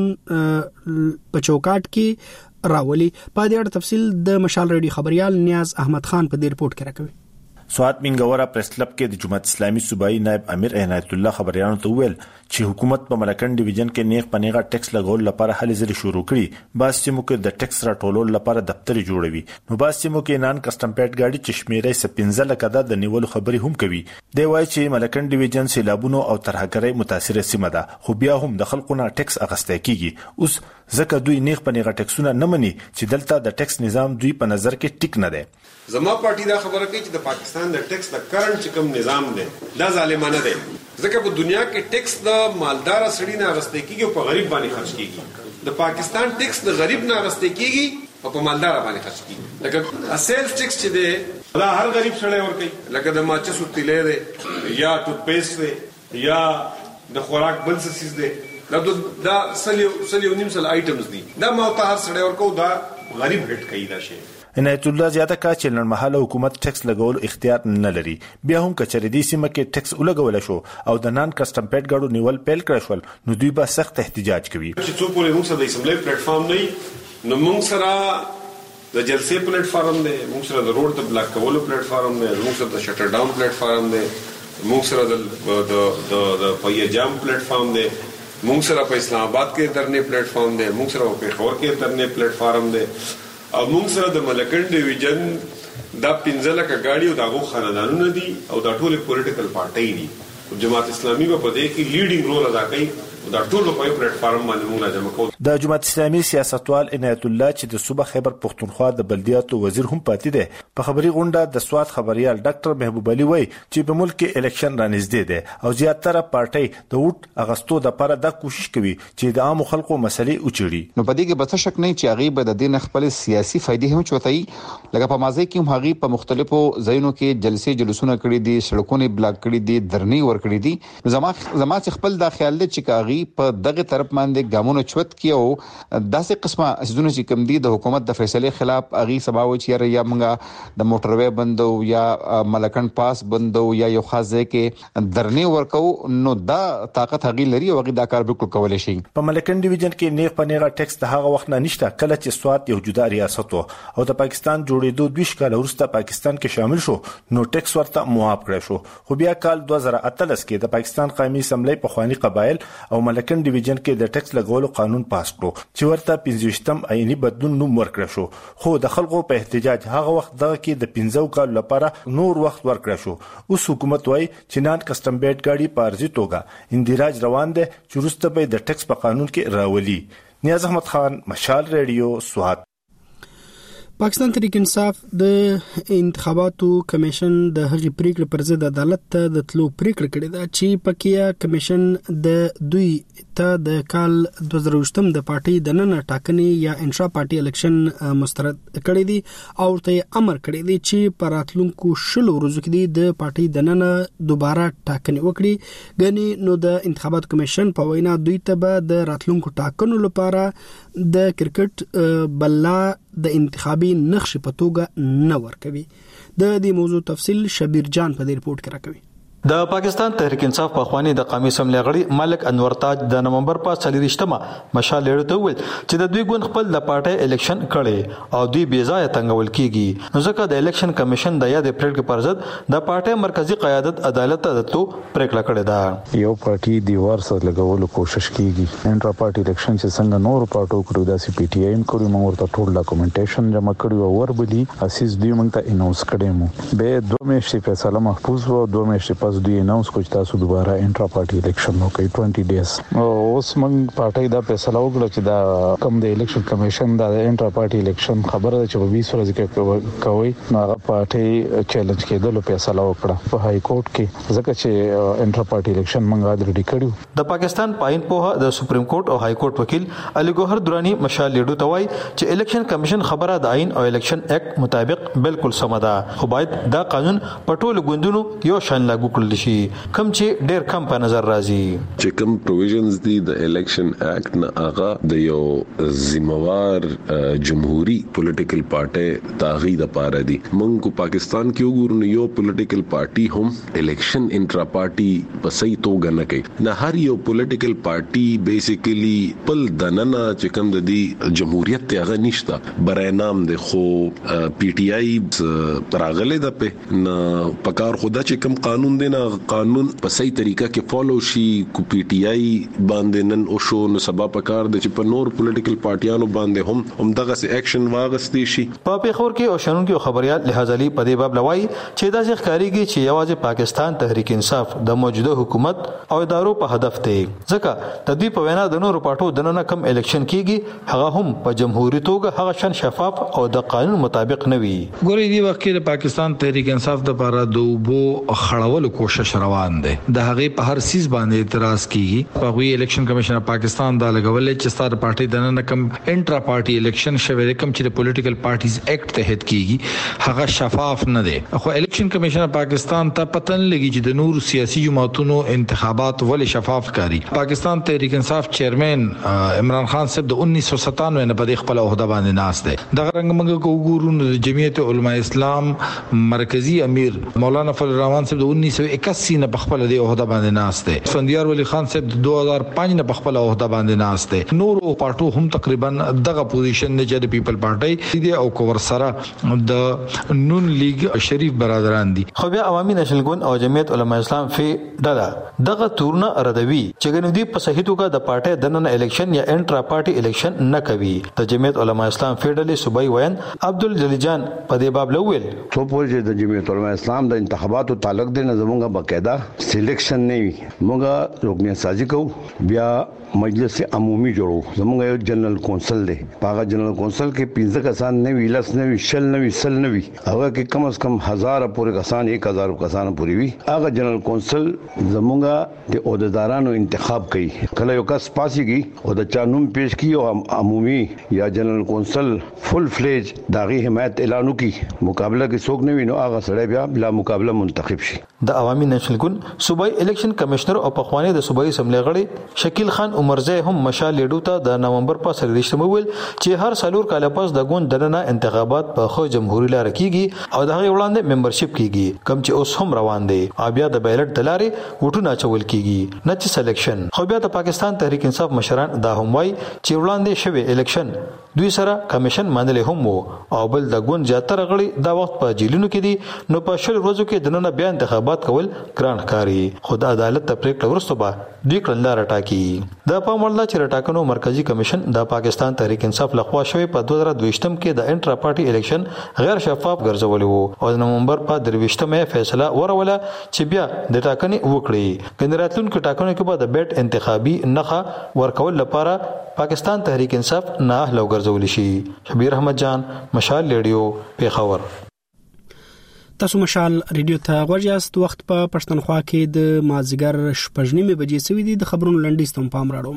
په چوکاټ کې راولي. په دې اړه تفصیل د مشال ریډیو خبريال نیاز احمد خان په دې رپورت کې راکوي. سوات منګورا پریس کلب کې د جماعت اسلامي صوبایي نائب امیر عنایت الله خبريالانو ته ویل چې حکومت په ملکند ډیویژن کې نیغ پنیغه ټیکس لګول لپاره هلې ځلې شروع کړي. باز سیمو کې د ټیکس راټولول لپاره دفتر جوړوي. نو باز سیمو کې نان کسٹم پیډ گاډي چشمیرې سپینځه لکه د نیول خبري هم کوي. دی وایي چې ملکند ډیویژن سیلابونو او ترهګرۍ متاثره سیمه ده خو بیا هم د خلکو نه ټیکس اغستې کیږي. اوس ځکه دوی نیغ پنیغه ټیکسونه نه مني چې دلته د ټیکس نظام دوی په نظر کې ټیک نه دی. زما پارټي دا خبره کوي چې د پاکستان د ټیکس د کرنٹ چې کوم نظام دی دا ظالمانه دی. ځکه په دنیا کې ټیکس د مالدار سړي نه اغستې کیږي او په غریب باندې خرج کیږي. د پاکستان ټیکس د غریب نه اغستې کیږي او په مالدار باندې خرج کیږي. لکه اسیل ټیکس چې دی دا هر غریب سړی ورکوي. لکه د ماچس او تیلې دی یا ټوت پیسټ دی یا د خوراک بل څه چیز دی دا دا سلیو سلیو نیم سل آیټمز دي. دا ما ته هر سړی ورکو دا غریب هټ کوي دا شی. عنایت الله زیاته کا چې نړمحاله حکومت ټیکس لګول اختیار نه لري. بیا هم کچری دي سیمه کې ټیکس ولګول شو او د نان کسٹم پیډ ګاډو نیول پیل کړ شول نو دوی به سخت احتجاج کوي. چې څو پورې موږ سره د اسمبلی پلیټ فارم نه نو موږ سره د جلسې پلیټ فارم دی، موږ سره د روډ د بلاک کولو پلیټ فارم دی، موږ سره د شټر ډاون پلیټ فارم دی، موږ سره د د د پویا جام پلیټ فارم دی، موږ سره په اسلام آباد کې درنې پلیټ فارم دی، موږ سره په پیښور کې درنې پلیټ فارم دی او موږ سره د ملکند ډیویژن دا پنځه لکه گاډي او داغو خاندانونه دي او دا ټول پولیټیکل پارټي دي. جماعت اسلامي په دې کې لیډینګ رول ادا کوي او دا ټول په یو پلیټ فارم باندې موږ راځم کوو. د جماعت اسلامي سیاستوال عنایت الله چې د صوبه خیبر پښتونخوا د بلدیاتو وزیر هم پاتې دي په خبري غونډه د سوات خبريال ډاکټر محبوب علي وای چې په ملک کې الیکشن رانږدې دي او زیاتره پارټي د ووټ اغستو د لپاره د کوشش کوي چې د عام خلکو مسلې اوچړي. نو په دې کې به څه شک نه چې هغه به د دین خپل سیاسي فائدې هم چوتای لکه په مازه کې هم هغه په مختلفو ځایونو کې جلسې جلوسونه کړي دي، سړکونه بلاک کړي دي، درنې ور کړي دي. زما زما خپل د خیال لري چې هغه په دغه طرف باندې ګامونه چوت کیو داسې قسمه اسونه چې کم دي د حکومت د فیصله خلاف اغي سباو چې یا موږ د موټروي بندو یا ملکند پاس بندو یا یو خاصه کې درنې ورکو نو دا طاقت هغه لري او هغه دا کار بالکل کولای شي. په ملکند ډیویژن کې نیغ پنیغه ټیکس د هغه وخت نه نشته کله چې سوات یو جدا ریاست او د پاکستان جوړېدو دوه کال وروسته پاکستان کې شامل شو نو ټیکس ورته معاف کړی شو. خو بیا کال دوه هزار اتلس کې د پاکستان قومي اسمبلی په خواني قبایل او ملکن ډیویژن کې د ټیکس لګولو قانون پاس کړو چې ورته پنځوستم آئینی بدلون نوم ورکړ شو، خو د خلکو په احتجاج هغه وخت دغه کې د پنځو کال لپاره نور وخت ورکړ شو. اوس حکومت وايي چې نان کسٹم بیډ ګاډي په ارزي توګه اندراج روان دي چې وروسته به د ټیکس په قانون کې راولي. نیاز احمد خان، مشال ریډیو، سوات. پاکستان تحریک انصاف د انتخاباتو کمیشن د هغې پریکړې پر ضد عدالت ته د تلو پریکړه کړې ده چې پکې کمیشن د دوی ته د کال دوه زره اووه د پارټي د نن ټاکنې یا انشا پارټي الیکشن مسترد کړی دی او ته امر کړی دی چې پر راتلونکو شلو ورځو کې د پارټي د نن دوباره ټاکنې وکړي. غني نو د انتخابات کمیشن په وینا دوی ته به د راتلونکو ټاکنو لپاره د کرکټ بلا د انتخابي نقش په توګه نه ورکوي. د دې موضوع تفصیل شبیر جان په دې رپورت کې راکوي. د پاکستان تحریک انصاف په خواني د قومي اسمبلی غړي ملک انور تاج د نومبر په څلورشتمه مشال لړ ته ویل چې د دوی ګوند خپل د پارټي الیکشن کړي او دوی بې ځای تنګول کیږي، نو ځکه د الیکشن کمیشن د یاد پریکړې پر ضد د پارټي مرکزی قیادت عدالت ته د تو پریکړه کړې ده. یو پارټي دیوار سره لګولو کوشش کیږي، انټرا پارټي الیکشن چې څنګه نور پارټو کړو د سی پی ټی آی کړو، موږ ورته ټول ډاکومېنټیشن جمع کړو او وربلی اساس دوی موږ ته اناونس کړي مو به دوه میاشتې فیصله محفوظ و، دوه میاشتې پس دوی اناونس کوي تاسو دوباره انټرا پارټي الیکشن وکړي بیس ډیز. اوس موږ پارټي دا فیصله وکړه چې دا کم د الیکشن کمیشن دا انټرا پارټي الیکشن خبره ده چې په بیس ورځې کې کوي، نو هغه پارټي چیلنج کېدل فیصله وکړه په های کورټ کې، ځکه چې انټرا پارټي الیکشن موږ الریډي کړو. د پاکستان پاین په د سپریم کورټ او های کورټ وکیل علي ګوهر درانی مشال لیډو ته وایي چې الیکشن کمیشن خبره د آئین او الیکشن ایکټ مطابق بالکل سم ده، خو باید دا قانون په ټولو ګوندونو یو شان لاګو کړل شي، کم چې ډېر کم په نظر راځي. چې کوم پروویژنز دي د الیکشن ایکټ نه هغه د یو ذمہوار جمهوریت پولیټیکل پارټي تاغید لپاره دي. موږ کو پاکستان کې وګورو یو پولیټیکل پارټي هم الیکشن انټرا پارټي په صحیح توګه نه کوي، نه هر یو پولیټیکل پارټي بیسیکلی پل دننه چې کوم د دې جمهوریت ته هغه نشته برای نام د خو پی ټی آی راغله د په نه پکار خدا چې کوم قانون دی نه قانون په صحیح طریقه کې فالو شي. کو پی ټی آی باندې نن او شو نو سبا پکار د چې په نور پولیټیکل پارټیانو باندې هم هم دغه سي اکشن واغستې شي. په پیښور کې او شنن کې خبريال لحاظ علي په دې باب لوي چې دا ځکه ښکاریږي چې یوازې پاکستان تحریک انصاف د موجوده حکومت او ادارو په هدف دی، ځکه د دې په وینا د نورو پارټو د نن کم الیکشن کیږي هغه هم په جمهوریت توګه هغه شان شفاف او د قانون مطابق نه وي. ګورې دی وخت کې د پاکستان تحریک انصاف د لپاره د وبو خړولو کوشش روان دی، د هغه په هر سیس باندې اعتراض کیږي. په وی الیکشن کمیشن پاکستان دا لګولې چې ستاره پارټي د نن کم انټرا پارټي الیکشن شوه کم چې د پولیټیکل پارټیز ایکټ تحت کیږي هغه شفاف نه دی. خو الیکشن کمیشن پاکستان ته پتن لګي چې د نور سیاسي جماعتونو انتخابات ولې شفاف کاری. پاکستان تحریک انصاف چیرمن عمران خان صاحب د انیس سو ستانوے نه په خپل عہده باندې ناس دی. دغه رنګ موږ کو ګورو د جمعیت علماء اسلام مرکزی امیر مولانا فضل الرحمن صاحب د انیس سو اکاسی نه په خپل دی عہده باندې ناس دی. سندیار ولی خان صاحب د دوه هزار پنځه نه په خپل عہده باندې ناس دی. نور او پارټو هم تقریبا دغه پوزیشن نه چې د پیپل پارټي دی او کور سره د نون لیگ شریف برادران دي. خو بیا عوامي نېشنل ګوند او جمعیت علماء اسلام فی ډله دغه تورنه ردوي چې ګنودي په صحیح توګه د پارټي د نن الیکشن یا انټرا پارټي الیکشن نه کوي. د جمعیت علماء اسلام فی ډله صوبای وین عبدل جلیل جان په دې باب لویل څو پوهې د جمعیت علماء اسلام د انتخاباتو تعلق دی نه زمونږه باقاعده سلیکشن نه وي، مونږه رکنیت سازي کوو، بیا مجلس عمومي جوړو. زمونږ یو جنرال کونسل دی، هغه جنرال کونسل کې پنځه کسان نه وی، لس نه وی، شل نه وی، سل نه وی، هغه کې کم از کم هزار پورې کسان یک هزار کسان پورې وي. هغه جنرال کونسل زمونږه د عہدیدارانو انتخاب کوي. کله یو کس پاسيږي او د چا نوم پیش کی او عمومي یا جنرال کونسل فل فلیج داغي حمایت اعلان وکي، مقابله کې څوک نه وي نو هغه سړی بیا بلا مقابله منتخب شي. د عوامي نېشنل ګوند صوبایي الیکشن کمشنر او پخوانی د صوبایي اسمبلی غړي شکیل خان عمرزی هم مشال لیډو ته د نومبر په څلورشتمه ویل چې هر سالور کال پس د ګوند دننه انتخابات په خو جمهوریت لار کیږي او د هغه وړاندې ممبرشپ کیږي، کم چې اوس هم روان دي. او بیا د بیلټ د لارې وټونه چول کیږي نه چې سلیکشن. خو بیا د پاکستان تحریک انصاف مشران دا هم وایي چې وړاندې شوی الیکشن دوی سره کمیشن منلې هم وو او بل د ګوند زیاتره غړي دا وخت په جیلونو کې دي، نو په شل ورځو کې دننه بیا انتخابات انتخابات کول ګران ښکاري. خو د عدالت ته پریکړه ورسته به دوی کړنلار ټاکي. د پام وړ ده چې ټاکنو مرکزی کمیشن د پاکستان تحریک انصاف لخوا شوی په دوه زره دویشتم کې د انټرا پارټي الیکشن غیر شفاف ګرځولي وو او د نومبر په درویشتمه فیصله وروله چې بیا د ټاکنې وکړي. ګنراتلونکو ټاکنو کې به د بیت انتخابي نخه ورکول لپاره پاکستان تحریک انصاف نه اهل ګرځول شي. شبیر احمد جان، مشال ریډیو، پیښور. تاسو مشال ریډیو ته غوړیاست. وخت په پښتونخوا کې د مازیګر شپږ نیمه بجې سوي دي. د خبرونو لنډیز ته پام راړو.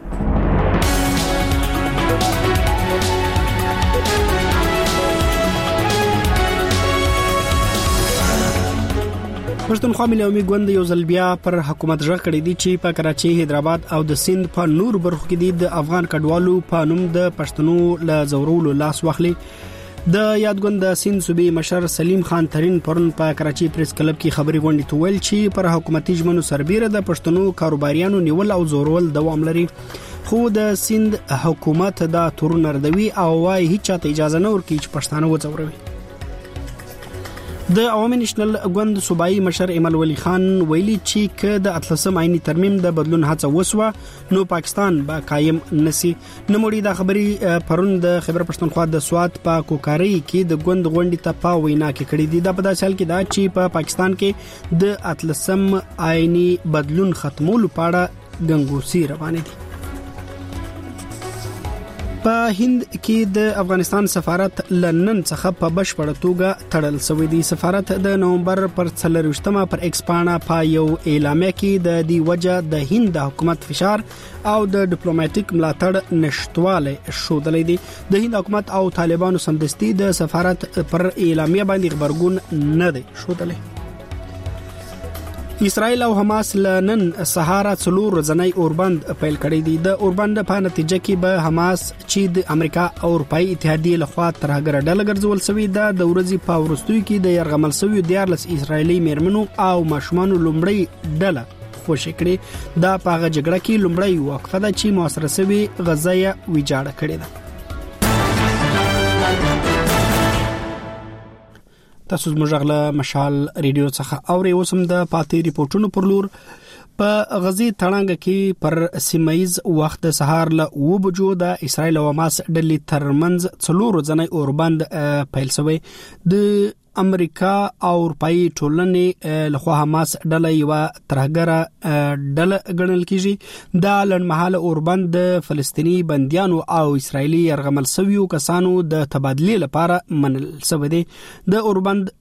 پښتونخوا ملي عمومي ګوند یو ځل بیا پر حکومت ژغ کړی دی چې په کراچي، حیدرآباد او د سند په نور برخو کې د افغان کډوالو په نوم د پښتنو له زورولو لاس واخلي. د یادګوند د سند صوبې مشر سلیم خان ترين پرون په کراچي پریس کلب کې خبري غونډې ته ویل چې پر حکومتي ژمنو سربېره د پښتنو کاروباریانو نیول او زورول دوام لري. خو د سند حکومت دا تورن ردوي او وايي هیڅ چاته اجازه نه ورکړي چې پښتانه وځوروي. د عوامي نېشنل ګوند صوبایي مشر ایمل ولی خان ویلي چې ک د اتلسم عیني ترمیم د بدلون هڅه وسوه نو پاکستان با قائم نسی. نموړي د خبري پرون د خیبر پښتونخوا د سوات په کوکاري کې د ګوند غونډې ته په وینا کې کړې دي. د په داسې حال کې دا چې په پا پاکستان کې د اتلسم عیني بدلون ختمولو پاړه ګنګوسي روانه دي. په هند کې د افغانستان سفارت لندن څخه په بشپړه توګه تړل شوی دی. سفارت د نومبر پر څلرویشتمه پر ایکس پاڼه په یو اعلامیه کې د دې وجه د هند د حکومت فشار او د ډیپلوماټیک ملاتړ نشټواله شودلې دي. د هند حکومت او طالبانو سمدستي د سفارت پر اعلامیه باندې خبرګون نه دی شودلې. اسرائیل او حماس لنن سهارا څلور ورځنی اوربند پیل کړی دی. د اوربند په نتیجه کې به حماس چې د امریکا او اروپאי اتحادیه لخوا ترهګر ډله ګرځول شوی ده د ورځې په وروستیو کې د يرغمل شوی دیارلس اسرایلی میرمنو او ماشومان لومړی ډله خوشی کړي. دا په هغه جګړه کې لومړی وقفه ده چې موثره شوی غزا یې ویجاړه کړې ده. تاسو زموږ غله مشال ریډیو څخه اوري. اوسم د پاتې ریپورتونو پر لور. په غزي تړانګ کې پر سیمایز وخت د سهار له و بجو د اسرایل او حماس ډلې ترمنځ څلور ځنې اوربند پیل شوی. د امریکا او اروپאי ټولنې لخوا حماس ډله یو ترهګره ډله ګڼل کیږي. دا لړمحاله اوربند د فلسطینی بنديانو او اسرایلی يرغمل شویو کسانو د تبادله لپاره منل شوی دی. د اوربند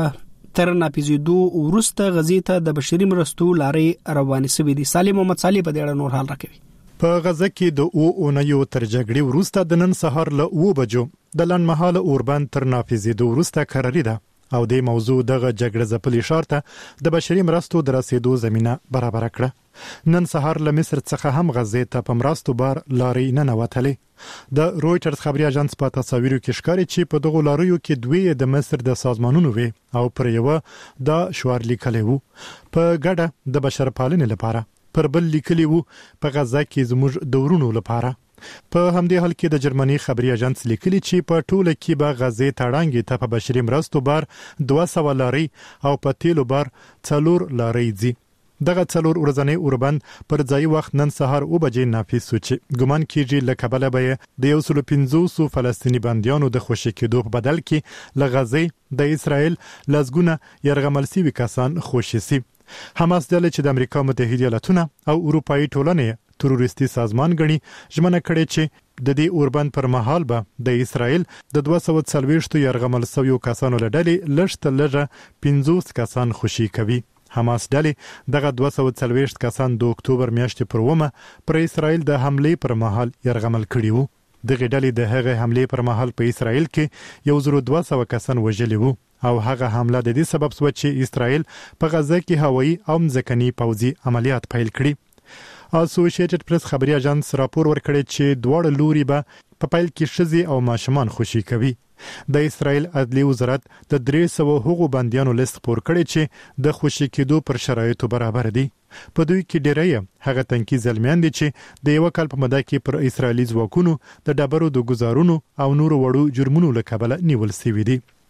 تر ناپیزیدو ورسته غزي ته د بشري مرستو لارې روانې شوې دي. سالم محمد صالح په دې اړه نور حال راکوي. په غزه کې د او اونیو تر جګړې وروسته د نن سهار له و بجو د لنمحاله اوربند تر نافذېدو وروسته قراري ده او د موضوع دغه جګړه ځپلې شارته د بشري مرستو د رسیدو زمينه برابر کړه. نن سهار له مصر څخه هم غزه ته په مرستو بار لارې نه نوتلې. د رويټرز خبري اژانس په تصاویرو کې ښکاري چې په دغه لاریو کې دوی د مصر د سازمانونو وي او پر یو د شوار لیکلي وو په ګډه د بشرپالنې لپاره، پر بل لیکلي وو په غزه کې زموږ دورونو لپاره. په همدې حال کې د جرمني خبري اژانس لیکلي چې په ټوله کې به غزه تړانګې ته په بشري مرستو بار دوه سوه لاري او په تیلو بار څلور لاري دي. دغه څلور ورځنی اوربند پر ځای وخت نن سهار او بجې نافذ شو چې ګمان کیږي لکه بل به د یو سل پنځوس فلسطینی بنديانو د خوشی کېدو په بدل کې لغزه د اسرائیل لزګونه يرغمل سوي کسان خوشي سي. حماس ډله چې د امریکا متحده ایالاتونه او اروپאי ټولنې تروریستي سازمان غني ژمنه کړې چې د دې اوربند پر مهال به د اسرائیل د دوه سوه څلوېښت يرغمل سوي کسانو لړلې لږ لږه پنځوس کسان خوشي کوي. حماس ډلې دغه دوه سوه څلوېښت کسان د اکتوبر میاشتې پر ومه پر اسرائیل د حمله پر مهال يرغمل کړي وو. دغه ډلې د هغه حمله پر مهال په اسرائیل کې یو زر دوه سوه کسان وژلي وو او هغه حمله د دې سبب شو چې اسرائیل په غزه کې هوایي او ځمکني پوځي عملیات پیل کړي. اسوسییټډ پریس خبري اژانس راپور ورکړی چې دواړه لوري به په پیل کې شذي او ماشومان خوشي کوي. د اسرائیل عدلي وزارت د درې سوه هغو بنديانو لیست خپور کړی چې د خوشي کېدو پر شرایطو برابر دي. په دوی کې ډېری هغه تنکي ځلمیان دي چې د یو کال په موده کې پر اسرائیلي ځواکونو د ډبرو د ګزارونو او نورو وړو جرمونو له کبله نیول شوي دي.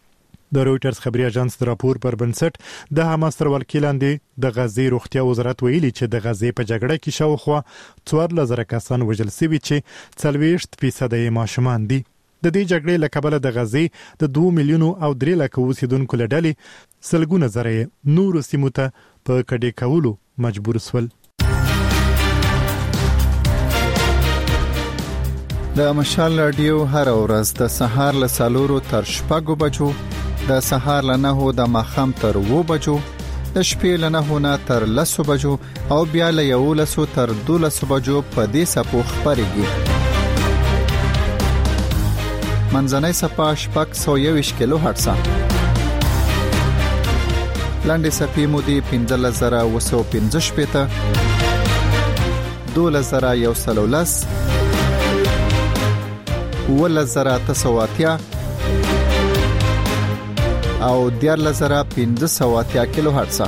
د رويټرز خبري اژانس د راپور پر بنسټ د حماس تر ولکې لاندې د غزې روغتیا وزارت ویلي چې د غزې په جګړه کې شاوخوا څوارلس زره کسان وژل شوي چې څلوېښت فیصد یې ماشومان دي. د دې جګړې له کبله د غزې د دوه میلیونو او درې لکه اوسیدونکو له ډلې سلګونه زره نورو سیمو ته په کډې کولو مجبور شول. د مشال رادیو هر ورځ د سهار له سالورو تر شپږو بجو، د سهار له نهو د ماښام تر اوو بجو، د شپې له نهو نه تر لسو بجو او بیا له یولسو تر دولسو بجو په دې سپو خپرېږي. منځنۍ سپه شپږ سوه یوویشت کیلو هرتزه، لنډې سپې مو دي پنځلس زره اوه سوه پنځه شپېته، دولس زره یو سل او لس، اوولس زره اته سوه اتیا او دیارلس زره پنځه سوه اتیا کیلو هرتزه.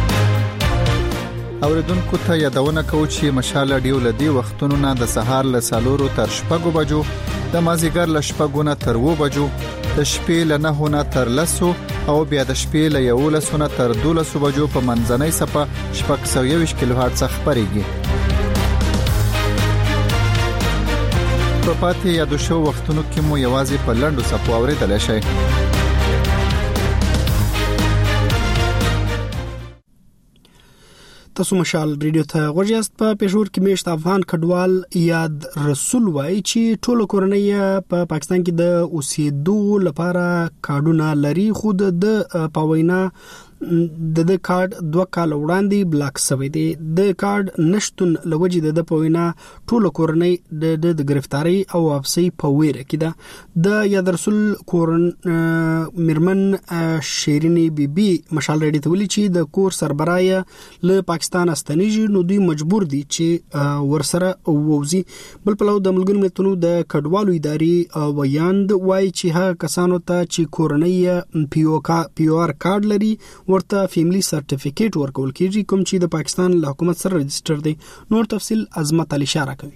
اوریدونکو ته یادونه کوو چې مشال رادیو له دې وختونو نه د سهار له سالورو تر شپږو بجو، د مازیګر له شپږو نه تر اوو بجو، د شپې له نهو نه تر لسو او بیا د شپې له یولسو نه تر دولسو بجو په منځنۍ سپه شپږ سوه یوویشت کیلو هرتزه خپرېږي. په پاتې یادو شو وختونو کې مو یوازې په لنډو سپو اورېدلی شئ. تاسو مشال ریډیو ته غوږ یاست. په پېښور کې میشت افغان کډوال یاد رسول وایي چې ټول کورنۍ په پاکستان کې د اوسېدو لپاره کارډونه لري، خو د پاوینا د د کارت دوه کال وړاندې بلاک شوی دی. د کارت نشټون لوجې د پوینا ټول کورنۍ د د گرفتاری او واپسی په ویره کې ده. د یاد رسول کورن مرمن شیرینی بی بی مشال ریډي ته ویلي چې د کور سربرايه له پاکستان استنیږي، نو دوی مجبور دي چې ورسره ووزي. بل پلو د ملګرو ملتونو د کډوالو ادارې ویاند وایي چې هغه کسانو ته چې کورنۍ پیو کا پیو آر کارت لري ورته فیملی سرټیفیکیټ ورکول کیږي، کوم چې د پاکستان له حکومت سره رجسټر دی. نور تفصیل عظمت علي اشاره کوي.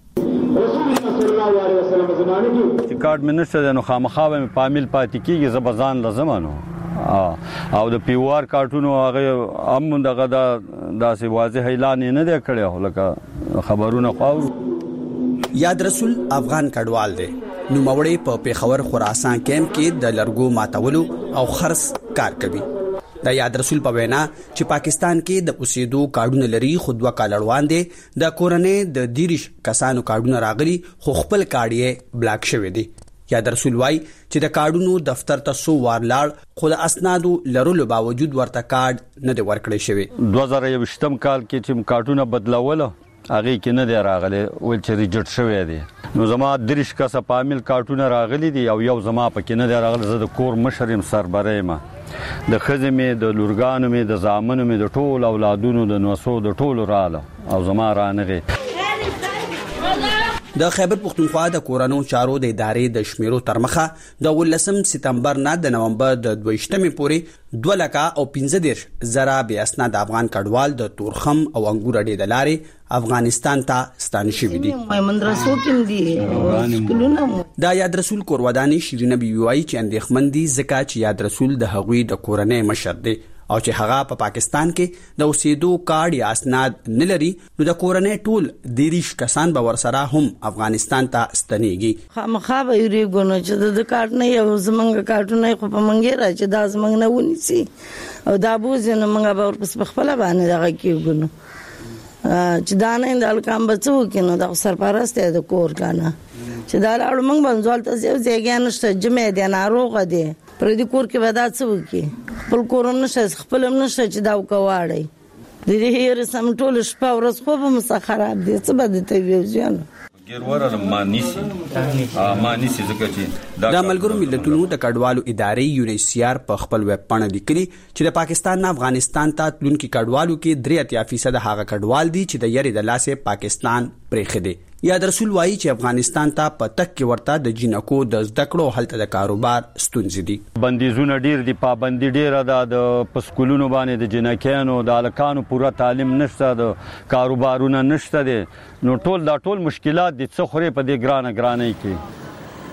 چې کارت منشته د نو خامخا به فامیل پاتې کیږي، زبزان لازمانو او د پی او آر کارتونو هغه هم دغه داسې واضح اعلان نه دی کړی، لکه خبرونه خو. یاد رسول افغان کډوال دی، نو موړې په پیښور خراسان کیمپ کې د لرګو ماتولو او خرڅ کار کوي. د یاد رسول په وینا چې پاکستان کې د اوسېدو کارډونه لري، خو دوه کال وړاندې د کورنۍ د دیرش کسانو کارډونه راغلي، خو خپل کارډ یې بلاک شوی دی. یاد رسول وایي چې د کارډونو دفتر ته سو وار لاړ، خو د اسنادو لرلو باوجود ورته کارډ نه دی ورکړی شوی. دوه زره یوویشتم کال کې چې کارډونه بدلوله هغه کې نه دی راغلی، ول چې ریجکټ شوی دی. نو زما درش کسه فامیل کارټونه راغلي دي او یو زما پکې نه دی راغلی. زه د کور مشرم سربره ما د خزې مې د لورګانو مې د زامنو مې د ټول اولادونو د نوسو د ټولو رااله او زما رانغه. د خیبر پختونخوا د کورونو چارو د ادارې د شمیرو ترمخه د ولسم سپتمبر نه د نومبر د دویشتمې پورې دوه لکه او پنځه دېرش زره بې اسناد افغان کډوال د تورخم او انګور اډې د لارې افغانستان ته ستانه شوي دي. دا یاد رسول کوروداني شیرینه بی وی چې اندېښمن دي ځکه چې یاد رسول د هغوی د کورنۍ مشر دی او چې هغه په پاکستان کې د اوسېدو کارت یا اسناد نه لري، نو د کورنۍ ټول دیریش کسان به ورسره هم افغانستان ته ستنېږي. خامخا به یریږو نو چې د کارت نه یو زمونږ کارتونه خو په منګې را چې دا زمونږ نه ونیسي او دا بوځي، نو موږ به ورپسې په خپله باندې دغه کېږو. نو چې دا نه د الکام به څه وکړي، نو د سرپرست دی د کور که نه چې دا لاړو موږ بنځوال ته یو ځایګی نشته، جمع دی، ناروغه دی، پر دې کور کې به دا څه وکړي، خپل کور هم نشته، خپل هم نشته چې دا وکواړی. د دې هېرې سم ټوله شپه ورځ خوب هم څه خراب دی، څه به درته ویل د ملګرو ملتونو د کډوالو ادارې یونیسیار په خپل ویب پاڼه لیکلي چې د پاکستان نه افغانستان ته تلونکي کډوالو کې درې اتیا فیصد هغه کډوال دي چې د یری د لاسه پاکستان پرېښی دی. یاد رسول وایي چې افغانستان ته په تک کې ورته د جینکو د زده کړو هلته د کاروبار ستونزې دي. بندیزونه ډیر دي، پابندي ډیره ده، د پسکولونو باندې د جنکیانو د الکانو پوره تعلیم نشته، د کاروبارونه نشته دي، نو ټول دا ټول مشکلات دي. څه خوري په دې ګرانه ګرانه کې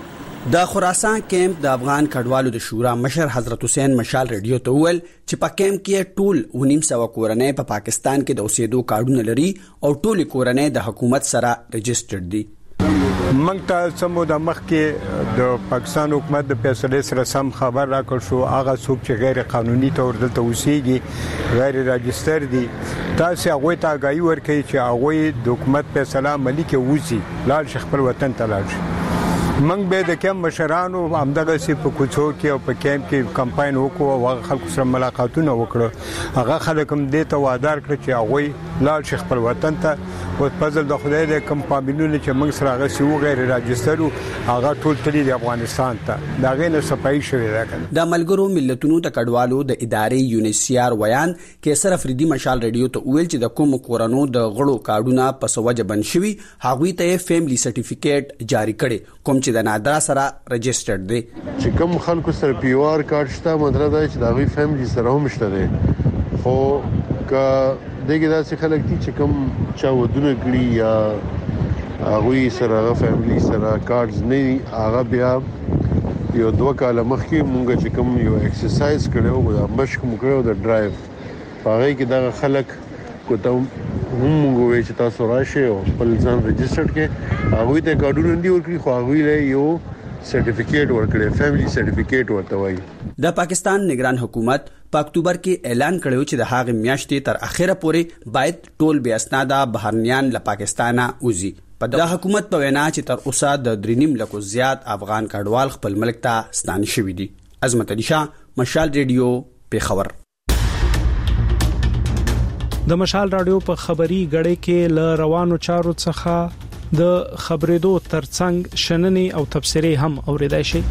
د خراسان کیمپ د افغان کډوالو د شورا مشر حضرت حسین مشال ریډیو ته ویل چې په کیمپ کې ټول ونیم سو کورنۍ په پاکستان کې د اوسېدو کارډونه لري او ټول کورنۍ د حکومت سره رجسټرډ دي. موږ ته سمو د مخ کې د پاکستان حکومت د فیصلې سره سم خبر راکړ شو هغه څوک چې غیر قانوني تور دلته اوسېږي غیر راجستر دي تاسو هغه ته غوي ورکړي چې هغه د حکومت فیصله عملي کې وځي لاړ شي خپل وطن ته لاړ شي. موږ به د کم مشرانو همدغه سی په کوڅو کې او په کیمپ کې کمپاین وکړو او خلکو سره ملاقاتونه وکړو هغه خلک هم دې ته وادار کړ چې هغه لاړ شي خپل وطن ته او په ځل د خدای د کم پامینونه چې موږ سره هغه سی غیر راجسترو هغه ټول تللی د افغانستان ته دا غینه صفای شوی دا کنه. د ملګرو ملتونو د کډوالو د ادارې یونیسیار ویان کې سره فریدي مشال ریډیو ته ویل چې د کوم کورونو د غړو کارډونه په سوجه بن شوی هغه ته فیملی سرټیفیکیټ جاری کړي کوم چې د نادرا سره رجسټرډ دي. چې کوم خلکو سره پی او آر کارت شته مطلب دا چې دا غوي فیملی سره هم شته دي خو کا دغه داسې خلک دي چې کوم چا ودونه کړی یا هغه سره فیملی سره کارتز نه هغه بیا یو دوه کال مخکې مونږ چې کوم یو ایکسرسایز کړو دا مشق مو کړو د ډرایو هغه کې دا خلک کوته هم موږ وی چې تاسو راشئ او خپل ځان رجسټر کړئ هغه ته کارډونه دی ورکړي خو هغه له یو سرټیفیکیټ ورکړي فیملی سرټیفیکیټ ورته وایي. د پاکستان نگران حکومت په اکتوبر کې اعلان کړو چې د هغه میاشتې تر اخره پورې باید ټول بې اسناده بهرنیان له پاکستانه وځي. په د حکومت په وینا چې تر اوسه د درینیم لکو زیات افغان کډوال خپل ملک ته ستانه شوي دي. عظمت علي شاه مشال ریډیو پیښور. د مشال رادیو په خبري غړې کې ل روانو چارو څخه د خبرېدو ترڅنګ شننې او تبصرې هم اوریدای شي.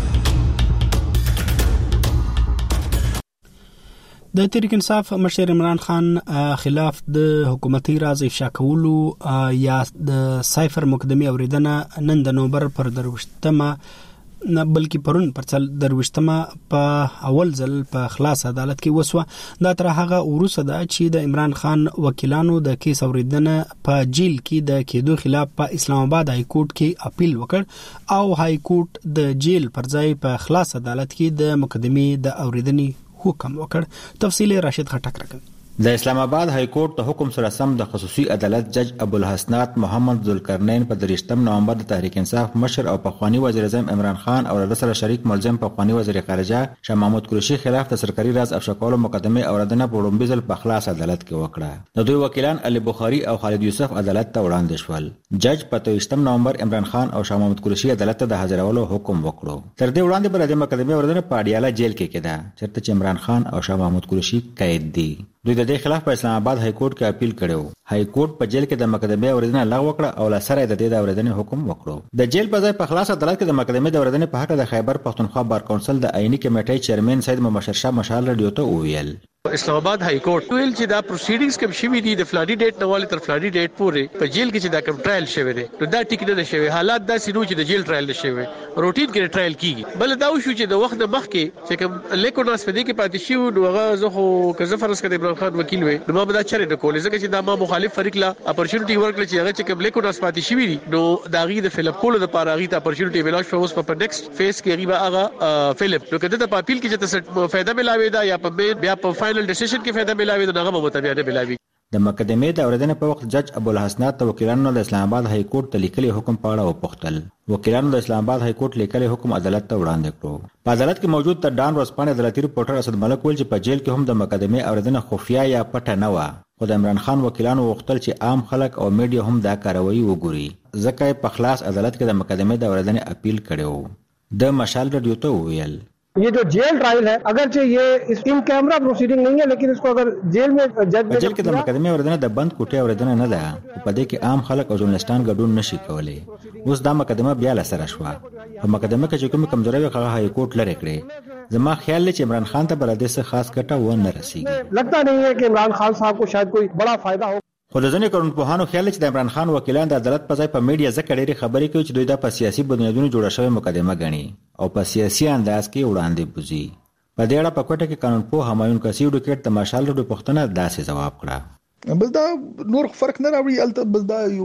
د تحریک انصاف مشر عمران خان خلاف د حکومتي راز افشا کولو یا د سایفر مقدمه اوریدنه نن د نومبر پر دروشتمه نه بلکې پرون پر څل دروشتمه په اول ځل په خلاص عدالت کې وسوه. دا تر هغه وروسته ده چې د عمران خان وکیلانو د کیس اوریدنه په جیل کې د کېدو خلاف په اسلام آباد های کورټ کې اپیل وکړ او های کورټ د جیل پر ځای په خلاص عدالت کې د مقدمې د اوریدنې حکم وکړ. تفصیل راشد خټک راکړي. د اسلام آباد های کورټ د حکم سره سم د خصوصي عدالت جج ابوالحسنات محمد ذوالقرنین په دریشتم نومبر د تحریک انصاف مشر او پخوانی وزیر اعظم عمران خان او د سره شریک ملزم پخوانی وزیر خارجه شاه محمود قریشي خلاف د سرکاري راز افشا کولو مقدمه اوریدنه په وړاندې ځل په خلاص عدالت کې وکړه. د دوی وکیلان علي بخاری او خالد یوسف عدالت ته وړاندې شول. جج په دریشتم نومبر عمران خان او شاه محمود قریشي عدالت ته د حاضرولو حکم وکړو. تر دې وړاندې بل د مقدمه اوریدنه په اډیاله جیل کې کېده چیرته چې عمران خان او شاه محمود قریشي قید دي. دوی د دې خلاف په اسلام آباد های کورټ کې اپیل کړو. های کورټ په جیل کې د مقدمه اوریدنه لغوه کړه او لاسره د دې د اوریدنې حکم وکړو. د جیل په ځای په خلاص عدالت کې د مقدمه د اوریدنې په حق د خیبر پښتونخوا بار کونسل د آئینی کمیټې چیرمن سید مبشر شاه مشال ریډیو ته وویل اسلام آباد های کورټ ویل چې دا پروسیډینګز کوم شوی دي د فلانی ډیټ نواله تر فلانی ډیټ پورې په جیل کې چې دا کوم ټرایل شوی دی نو دا ټیک نه شوی حالات دا سينو چې د جیل ټرایل نشوي روټین کې ټرایل کیږي. بل دا شو چې د وخت مخ کې چې کوم لیکو ناس په دې کې پاتې شو نو هغه زه خو که زه فرض کړم عمران خان وکیل وي نو ما به دا چره د کولې ځکه چې دا ما مخالف فریق لا اپورچونټی ورکړي چې هغه چې کوم لیکو ناس پاتې شوی دي نو دا غي د فلپ کولو د پاره غي ته اپورچونټی ویلاش په اوس په نیکسټ فیس کې غي به هغه فلپ نو کده د اپیل کې چې څه فائدہ ملاوي دا یا په بیا په فائنل ډیسیژن کې فائدہ ملاوي دا هغه متابعه ملاوي. د مقدمې د اوریدنې په وخت جج ابوالحسنات د وکیلانو د اسلام آباد های کورټ ته لیکلي حکم په اړه وپوښتل. وکیلانو د اسلام آباد های کورټ لیکلي حکم عدالت ته وړاندې کړو. په عدالت کې موجود د ډان ورځپاڼې عدالتي رپورټر اسد ملک ویل چې په جیل کې هم د مقدمې اوریدنه خفیا یا پټه نه و. خو د عمران خان وکیلانو وغوښتل چې عام خلک او میډیا هم دا کاروي وګوري ځکه په خلاص عدالت کې د مقدمې د اوریدنې اپیل کړو. د مشال ریډیو ته ویل ये जो जेल ट्रायल है अगरचे ये इन कैमरा प्रोसीडिंग नहीं है लेकिन इसको अगर जेल में जज जेल کې د مقدمه اوریدنه د بند کوټه اوریدنه نه ده په دې کې عام خلک او ژورنالستان ګډون نشي کولای. اوس دا مقدمه بیا لسره شو. په مقدمه کې چې کوم کمزوري هغه های کورټ لري کړی. زما خیال لري چې عمران خان ته بل دې څه خاص کټه و نه رسیږي. لگتا नहीं है कि इमरान खान साहब को शायद कोई बड़ा फायदा हो. خو د ځینې کارونپوهانو خیال چې د عمران خان وکیلان د عدالت په ځای په میډیا ځکه ډېرې خبرې کوي چې دوی دا په سیاسي بنیادونو جوړه شوې مقدمه ګڼي او په سیاسي انداز کې وړاندې بوزي. په دې اړه په کوټه کې قانونپوه همایون کسي ډوکټ د ماشال ډو پښتنه داسې جواب کړه. بل دا نور فرق نه راوړي الته بل دا یو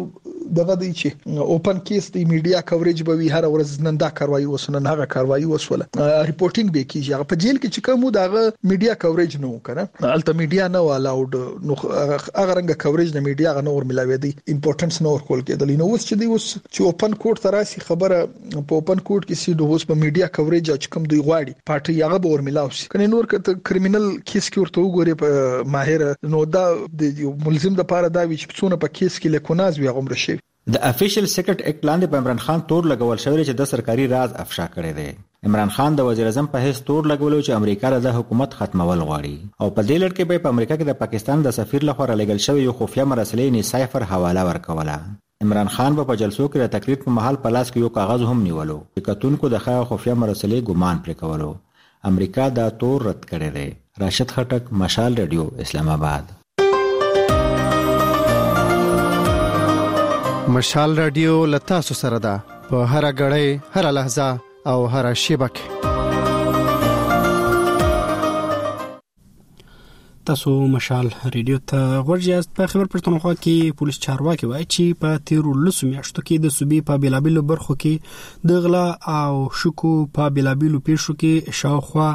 دغه دی چې اوپن کیس دی میډیا کوریج به وی هر ورځ نن دا کاروایی وسنن هغه کاروایی وسوله ریپورټینګ به کیږي هغه په جیل کې چې کوم دغه میډیا کوریج نه وکړه الته میډیا نه الاود نو هغه رنګ کوریج نه میډیا غو نور ملاوي دي امپورټنس نور کول کېدل نو اوس چې دی اوس چې اوپن کورټ تراسي خبره په اوپن کورټ کې سي دوه اوس په میډیا کوریج چې کوم دوی غواړي پارټي هغه به ور ملاوي کني نور کته کریمینل کیس کې ورته وګوري په ماهر نو دا د ملزم د پاره دا وی چې څونه په کیس کې لیکوناز وي غومره شي د افیشل سیکرټ اکټ لاندې په عمران خان تور لګول شوی چې د سرکاري راز افشا کړی دی عمران خان د وزیر اعظم په هیڅ تور لګولو چې امریکا د حکومت ختمول غواړي او په دې لړ کې به په امریکا کې د پاکستان د سفیر لخوا لګل شوی یو خفیه مراسلې نه سایفر حواله ورکوله عمران خان په جلسو کې د تقریر په محل په لاس کې یو کاغذ هم نیولو چې کتونکو د خفیه مراسلې ګمان پرې کولو امریکا دا تور رد کړی دی راشد خټک مشال رادیو اسلام آباد مشال رادیو لتا سو سره ده په هر غړې هر لحظه او هر شیبه تاسو مشال رادیو ته ورجاست په خبر پښتونخوا کې پولیس چارواکي وایي چې په تیر لسو میاشتو کې د صوبې په بلابلو برخو کې د غلا او شکو په بلابلو پیښو کې شاوخوا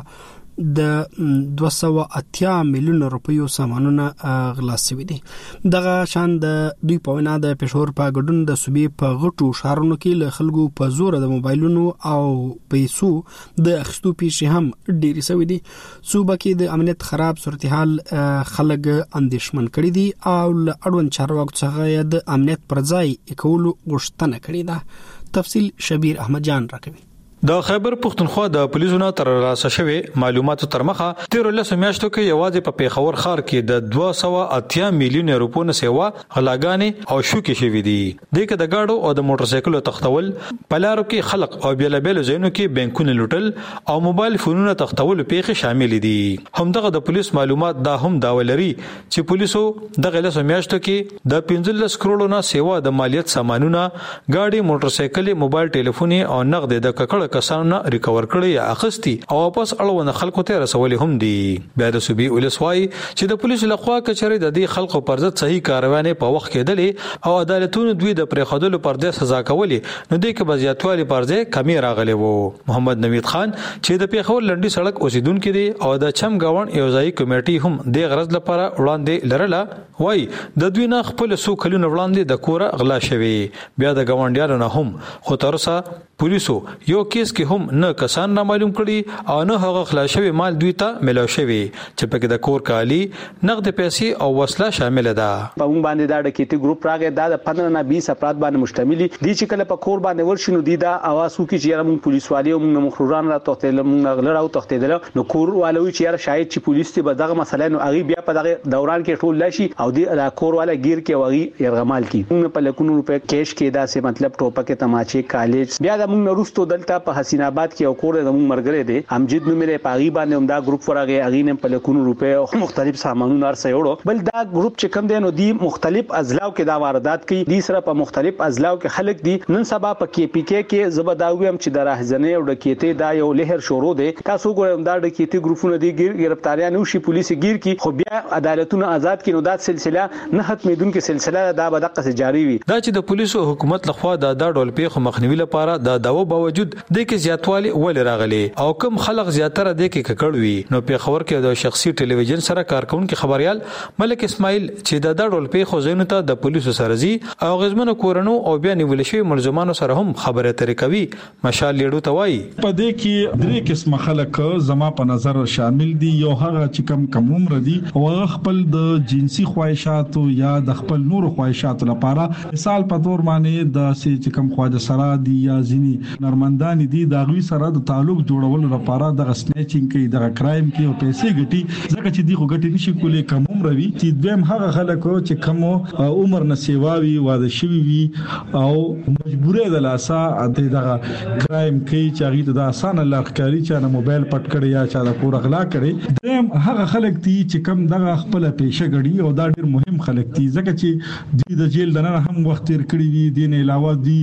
د دوه سوه اتیا میلیون روپیو سامانونه غلا شوي دي دغه شان د دوی په وینا د پېښور په ګډون د صوبې په غټو ښارونو کې له خلکو په زور د موبایلونو او پیسو د اخیستو پیښې هم ډېرې شوي دي صوبه کې د امنیت خراب صورتحال خلک اندېښمن کړي دي او له اړوند چارواکو څخه د امنیت پر ځای کولو غوښتنه کړې ده تفصیل شبیر احمد جان راکوي د خیبر پښتونخوا د پولیسونو تر راسه شوی معلوماتو تر مخه تیر لسو میاشتو کې یوازې په پیښور ښار کې د دوه سوه اتیا میلیون روپو نه سیوا غلاګانې او شوکې شوې دي د کې د گاډو او د موټر سایکلو تختول پلارو کې خلق او بیلابل زینو کې بانکونه لوټل او موبایل فونونه تختول پیښې شامل دي همدغه د پولیس معلومات دا هم دا ولري چې پولیسو د لسو میاشتو کې د پنځلس کروڑو نه سیوا د مالیت سامانونه گاډي موټر سایکل موبایل ټلیفون او نقد د ککړ کسانو ریکور کړي یا اخستي او واپس اړوند خلکو ته رسولي هم دي بیا د صوبې ولسوای چې د پولیسو لخوا کچري د دې خلکو پر ضد صحیح کاروانې په وخت کې دلې او عدالتونو دوی د پرېخدلو پر د سزا کولې نو د کې بزیاتوالي پر ځای کمی راغلی وو محمد نوید خان چې د پیښور لنډي سړک اوسیدونکو دي او د چم گاون یو ځای کمیټي هم د غرض لپاره وړاندې لرله وای د دوی نه خپل سو کلونه وړاندې د کوره غلا شوی بیا د گاونډیانو نه هم خو ترسه پولیسو یو کیس کې هم نه کسان نه معلوم کړي او نه هغه خلاصوي مال دوی ته ملو شوی چې پکې د کور کالی نقد پیسې او وسله شامل ده په مون باندې دا ډکیتی ګروپ راغی دا د پندرہ نه بیس افراد باندې مشتمل دي چې کله په کور باندې ورشنو دي دا اواسو کې چې موږ پولیس والي او موږ مخروران را توختل موږ غلر او توختل نو کور والوي چې یاره شاید چې پولیس ته به دغه مسله نو اغي بیا په دغه دوران کې ټول لشي او د کور والا گیر کې وغي يرغمال کی موږ په لکونو روپے کیش کې دا سه مطلب ټوپکه تماچې کالج بیا د موږ نورستو دلته په حسین آباد کې او کور د موږ مرګره دي امجد نو ملي پاغي باندې هم دا ګروپ ورغه اغي نه په لکونو روپے او مختلف سامانونه ارسه وړو بل دا ګروپ چې کم دي نو دی مختلف ازلاو کې دا واردات کوي دي سره په مختلف ازلاو کې خلک دي نن سبا په کې پی کې کې زبداوي هم چې د راهزنې او ډکیته دا یو لهر شروع دي تاسو ګورم دا ډکیته ګروپونه دي گرفتاریان او شي پولیس گیر کی خو بیا عدالتونه آزاد کینو دا سلسله نه ختمېدونکې سلسله دا به دغه جاری وي دا چې د پولیسو حکومت لخوا د دا ډول پیښو مخنیوي لپاره د داو باوجود د کې زیاتوالی ول راغلي او کم خلک زیاتره د کې ککړوي نو په خبر کې د شخصي ټلویزیون سره کارکونکو خبريال ملک اسماعیل چې د دا ډول پیښو زینو ته د پولیسو سره زی او غزمنو کورونو او بیا نیول شوی ملزمانو سره هم خبره ترې کوي مشال لیډو توای په دې کې درې قسم خلک زما په نظر شامل دي یو هغه چې کم کم عمر دي او خپل د جنسي خواهشاتو یا د خپل نور خواهشاتو لپاره مثال په تور باندې د سې چې کم خواجه سره دي یا ځینی نرمندان دي د غوي سره د تعلق جوړولو لپاره د سنیچینګ کوي د کرایم کوي او پیسې ګټي ځکه چې دی خو ګټي نشي کولای کوم عمر وي چې دویم هغه خلک چې کم عمر نه سیواوي واده شوی وي او مجبورې د لاسا د دغه کرایم کوي چې هغه ته د اسانه لارښکاري چې نه موبایل پټ کړي یا چې د کور غلا کړي دویم هغه خلک دي چې کم دغه خپل پیسې ګړي او دا ډیر مهم خلک دي ځکه چې دوی د جیل دننه هم وخت تیر کړی وي دین علاوه دي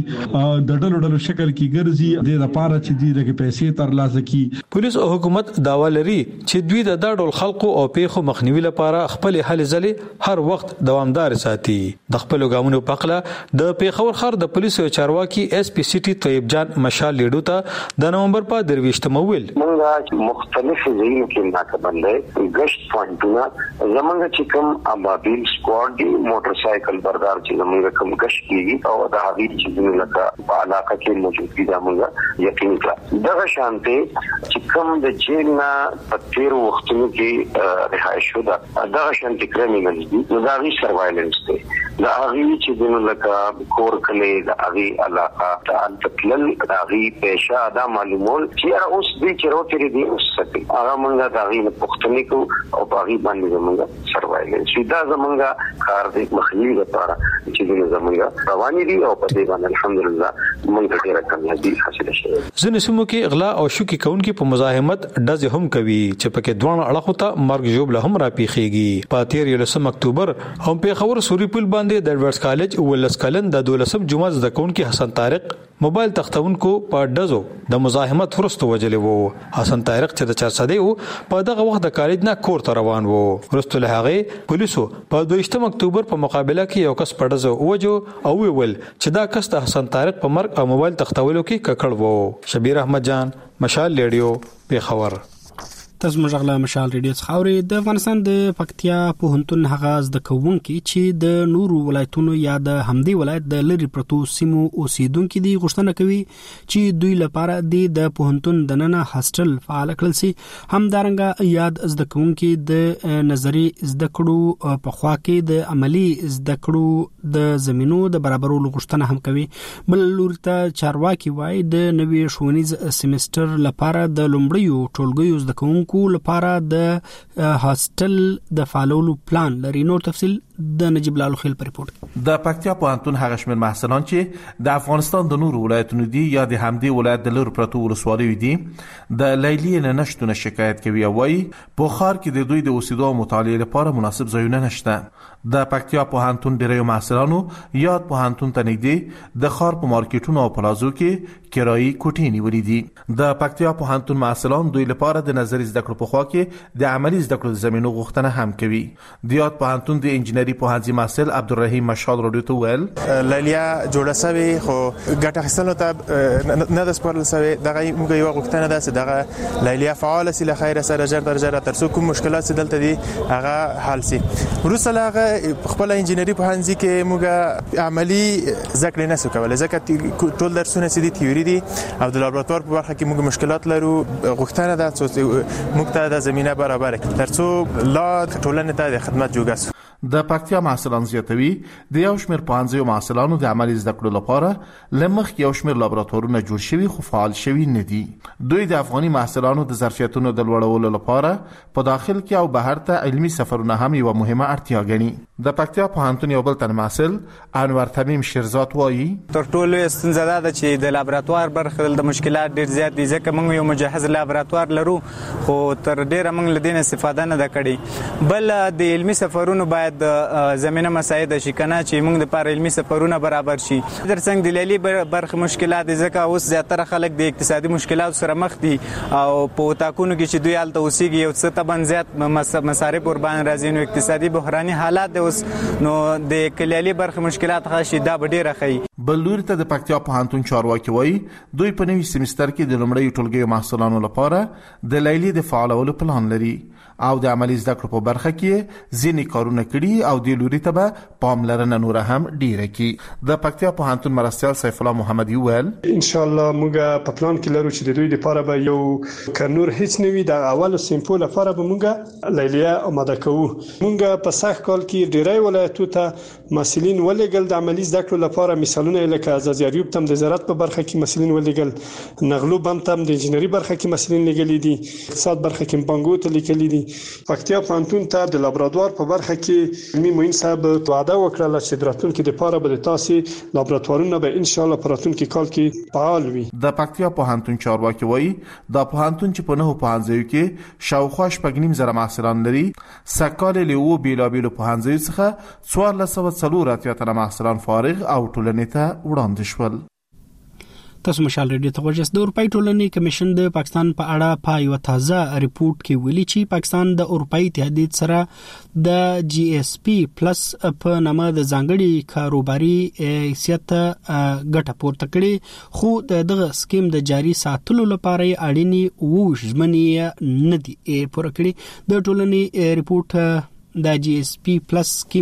د ډلو ډلو شکل کې ګرځي د لپاره چې دوی د پیسې ترلاسه کړي پولیس او حکومت داوا لري چې دوی د دا ډول خلکو او پیښو مخنیوي لپاره خپل خپل هلې ځلې هر وخت دوامدار ساتي. د خپل ګامونو پخله د پیښور ښار د پولیسو چارواکي اس پی سی ټي طیب جان مشال لیډو ته د نومبر په درويشتمه ویل موږ مختلف ځایونو کې ناکبندې غشت پوینټونه زمونږ چې کوم ابابیل سکواډ دی موټر سایکل بردار چې زمونږ کوم غشت کیږي او د هغې چې لکه په علاقه کې موجود دي زمونږ یقین کړه دغه شانته چې کوم د جیل نه په تیر وختونو کې رهایی شو دا دغه شانته کرمینل دي نو دا وی سروایلنس دی دا هغې چې د لکه کور کله د هغې علاقه تعال تکلل د هغې پیشه ادا معلومول چې اوس دې چې روتري دي اوس ساتي هغه مونږ د هغې پښتنې کو او په هغې باندې زمونږ سروایلنس دا زمونږ کار دی مخنیوي لپاره چې د زمونږ رواني دي او په دې باندې الحمدلله مونږ ډېره کامیابي حاصله شوه. ځینې سیمو کې اغلا او شوکي کوونکي په مزاحمت ډزې هم کوي چې پکې دوه اړخو ته مرګ ژوبله هم راپیخيږي. په تیر یولسم اکتوبر هم پیښور سوري پل باندې د ایډورډز کالج ولس کلن د دولسم جمعه زده کوونکي حسن طارق موبایل تختونکو په ډزو د مزاحمت ورستو وجلې وو. حسن طارق چې د چارسدې وو په دغه وخت د کالج نه کور ته روان وو. ورستو له هغه پولیسو په دویشتم اکتوبر په مقابله کې یو کس په ډزو وجو او ویل چې دا کس د حسن طارق په مرګ او موبایل تختولو کې ککړ وو. شبیر احمد جان مشال ریډیو پیښور. تاسو مجغله مشال ریډیو څخاوري د افغانستان د پکتیا پوهنتون هغه زده کوونکي چې د نورو ولایتونو یا د همدې ولایت د لری پروتو سیمو اوسیدونکو دي غوښتنه کوي چې دوی لپاره د پوهنتون د ننه هاستل فعال کړل شي. همدارنګه یاد زده کوونکي د نظری زده کړو په خوا کې د عملی زده کړو د زمينو د برابرولو غوښتنه هم کوي. بل لور ته چارواکي وای د نوي ښوونیز سیمستر لپاره د لومړیو ټولګیو زده کوونکو کو لپاره د هاستل د فعالولو پلان لري. نور تفصيل د نجيب لالو خیل پر ریپورت. د پکتیا پوهنتون هغه شمېر محصلان چې د افغانستان د نورو ولایتونو دي یا د همدې ولایت د لور پروتو ولسوالۍ دي د لیلی نه نشټونه شکایت کوي او وايي په ښار کې د دوی د اوسېدو او مطالعې لپاره مناسب ځایونه نشته. د پکتیا پوهنتون ډیرو محصلانو یاد پوهنتون ته نږدې د ښار په مارکیټونو او پلازو کې کرایي کوټې نیولې دي. د پکتیا پوهنتون محصلان دوی لپاره د نظري زده کړو په خوا کې د عملی زده کړو زمينو غوښتنه هم کوي. د یاد پوهنتون د انجنیري پوهنځي محصل عبدالرحیم مشال رادیو ته ویل لیلیا جوړه سوي خو ګټه اخیستلو ته نه د سپارل سوي دغه موږ یو غوښتنه ده چې دغه لیلیا فعال سي له خیره سره جر درجه تر څو کوم مشکلات دلته دي هغه حل سي. وروسته خپل انجنیري پوهنځي کې موږ عملی ذکر نه سو کولای ځکه ټول درسونه سي دي تیوري دي او د لابراتوار په برخه کې موږ مشکلات لرو. غوښتنه ده چې موږ ته د زمينه برابر تر څو لا ټولنه ته د خدمت جوګه سو. د پکتیا محصلان زیاتوي د یو شمېر پوهنځیو محصلانو د عملي زده کړو لپاره لمخ یو شمېر لابراتوارونه جوړ شوي خو فعال شوي نه دي. دوی د افغاني محصلانو د ظرفیتونو د لوړولو لپاره په داخل کې او بهر ته علمي سفرونه هم یو مهمه اړتیا ګڼي. د پکتیا پوهنتون یو بل تن محصل انور تمیم شیرزاد وایي تر ټولو ستونزه ده چې د لابراتوار برخه د مشکلات ډیر زیات دي ځکه موږ یو مجهز لابراتوار لرو خو تر ډیره موږ لدین استفاده نه کړې. بل د علمي سفرونو باید د زمينه مساعده شي کنه چې موږ د لپاره علمي سفرونه برابر شي. درڅنګ د لیلی برخه مشکلات ځکه اوس زیاتره خلک د اقتصادي مشکلات سره مخ دي او په تاکونو کې چې دوی حالت اوسېږي یو څه تبن زیات مصارف قربان راځي نو اقتصادي بحراني حالات اوس نو د کلیالي برخه مشکلات خاصه دا ډیره خي. بل لور ته د پکتیا پوهنتون چارواکي وایي دوی په نوي سیمستر کې د لومړی ټولګي محصلانو لپاره د لیلی د فعالولو پلان لري او د عملي زده کړو په برخه کې ځینې کارونه کړي او د لوري ته به پاملرنه نور هم ډیره کی. د پکتیا پوهنتون مرستیال سیف الله محمدي ویل ان شاء الله موږ په پلان کې لرو چې د دوی لپاره به یو کارنور هیڅ نوي د اول سیمپل لپاره به موږ لیلیا آماده کوو. موږ په سخت کال کې ډیری ولایتونو ته مسلین ولېګل د عملي زده کړو لپاره مثالونه لکه ازازیاریوب تم د زراعت په برخه کې مسلین ولېګل نغلو بم تم د انجنیري برخه کې مسلین لګلې دي اقتصاد برخه کې بانګو ته لیکلې دي. پکتیا پوهنتون ته د لابراتوار په برخه کې علمي معین صاحب وعده وکړه چې راتلونکي د لپاره به تاسو لابراتوارونه به ان شاء الله په راتلونکي کال کې فعال وي. د پکتیا پوهنتون چارواکي وایي د پوهنتون چې په نهو پوهنځیو کې شاوخوا شپږ نیم زره محصلان لري سکهال له وو بیلابیلو پوهنځیو څخه څوارلس سوه څلور اتیا تنه محصلان فارغ او ټولنې ته وړاندې شول. تاسو مشال ریډیو ته ورجس د اروپאי ټولنې کمیشن د پاکستان په اړه په یو تازه ریپورت کې ویلي چې پاکستان د اروپאי اتحادیه سره د جی اس پی پلس په نامه د ځانګړي کاروباري حیثیت ګټه پورته کړې خو دغه سکیم د جاري ساتلو لپاره اړینی وو ژمنې نه دي پوره کړې د ټولنې ریپورت د جی اس پی پلس سکیم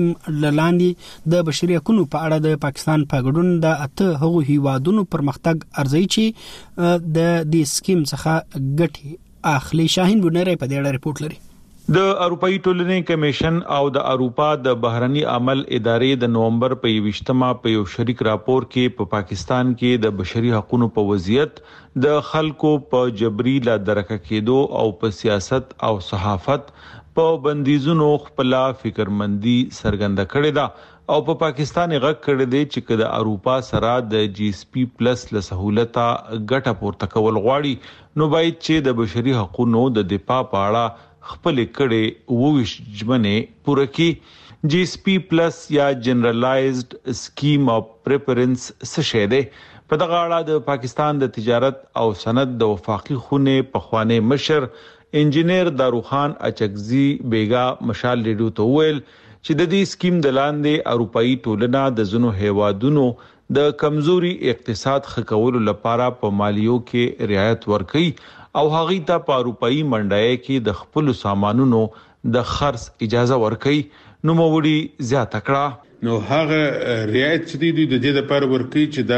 لاندې د بشري حقوقو په اړه د پاکستان په ګډون د اته هغو هیوادونو پرمختګ ارزوي چې د دې سکیم څخه ګټه اخلي. شاهین بنری په دې اړه ریپورت لري. د اروپאי ټولنې کمیشن او د اروپا د بهرني عمل ادارې د نومبر په یوشتمه په یو شریک راپور کې په پا پاکستان کې د بشري حقوقو په وضعیت د خلکو په جبري لا درکه کېدو او په سیاست او صحافت په بندیزونو خپل فکرمندي څرګنده کړې ده او په پاکستان غږ کړی دی چې کله اروپا سره د جی اس پی پلس له سہولته ګټه پورته کول غواړي نو باید چې د بشري حقوقو د دفاع په اړه خپل کړي وویش ژمنې پوره کړي. جی اس پی پلس یا جنرالایزډ سکیم اف پریفرنس څه شی دی؟ په دغه اړه د پاکستان د تجارت او صنعت د وفاقي خونه په خوانه مشر انجینیر داروخان اچکزی بیگا مشال ریډیو ته ویل چې د دې سکیم د لاندې اروپאי ټولنه د زنو هیوادونو د کمزوري اقتصاد خکولو لپاره په مالیو کې رعایت ورکړي او هغه ته په اروپאי منډای کې د خپل سامانونو د خرڅ اجازه ورکړي نو موړي زیاته کړه. نو هغه رعایت چې دی د دې لپاره ورکړي چې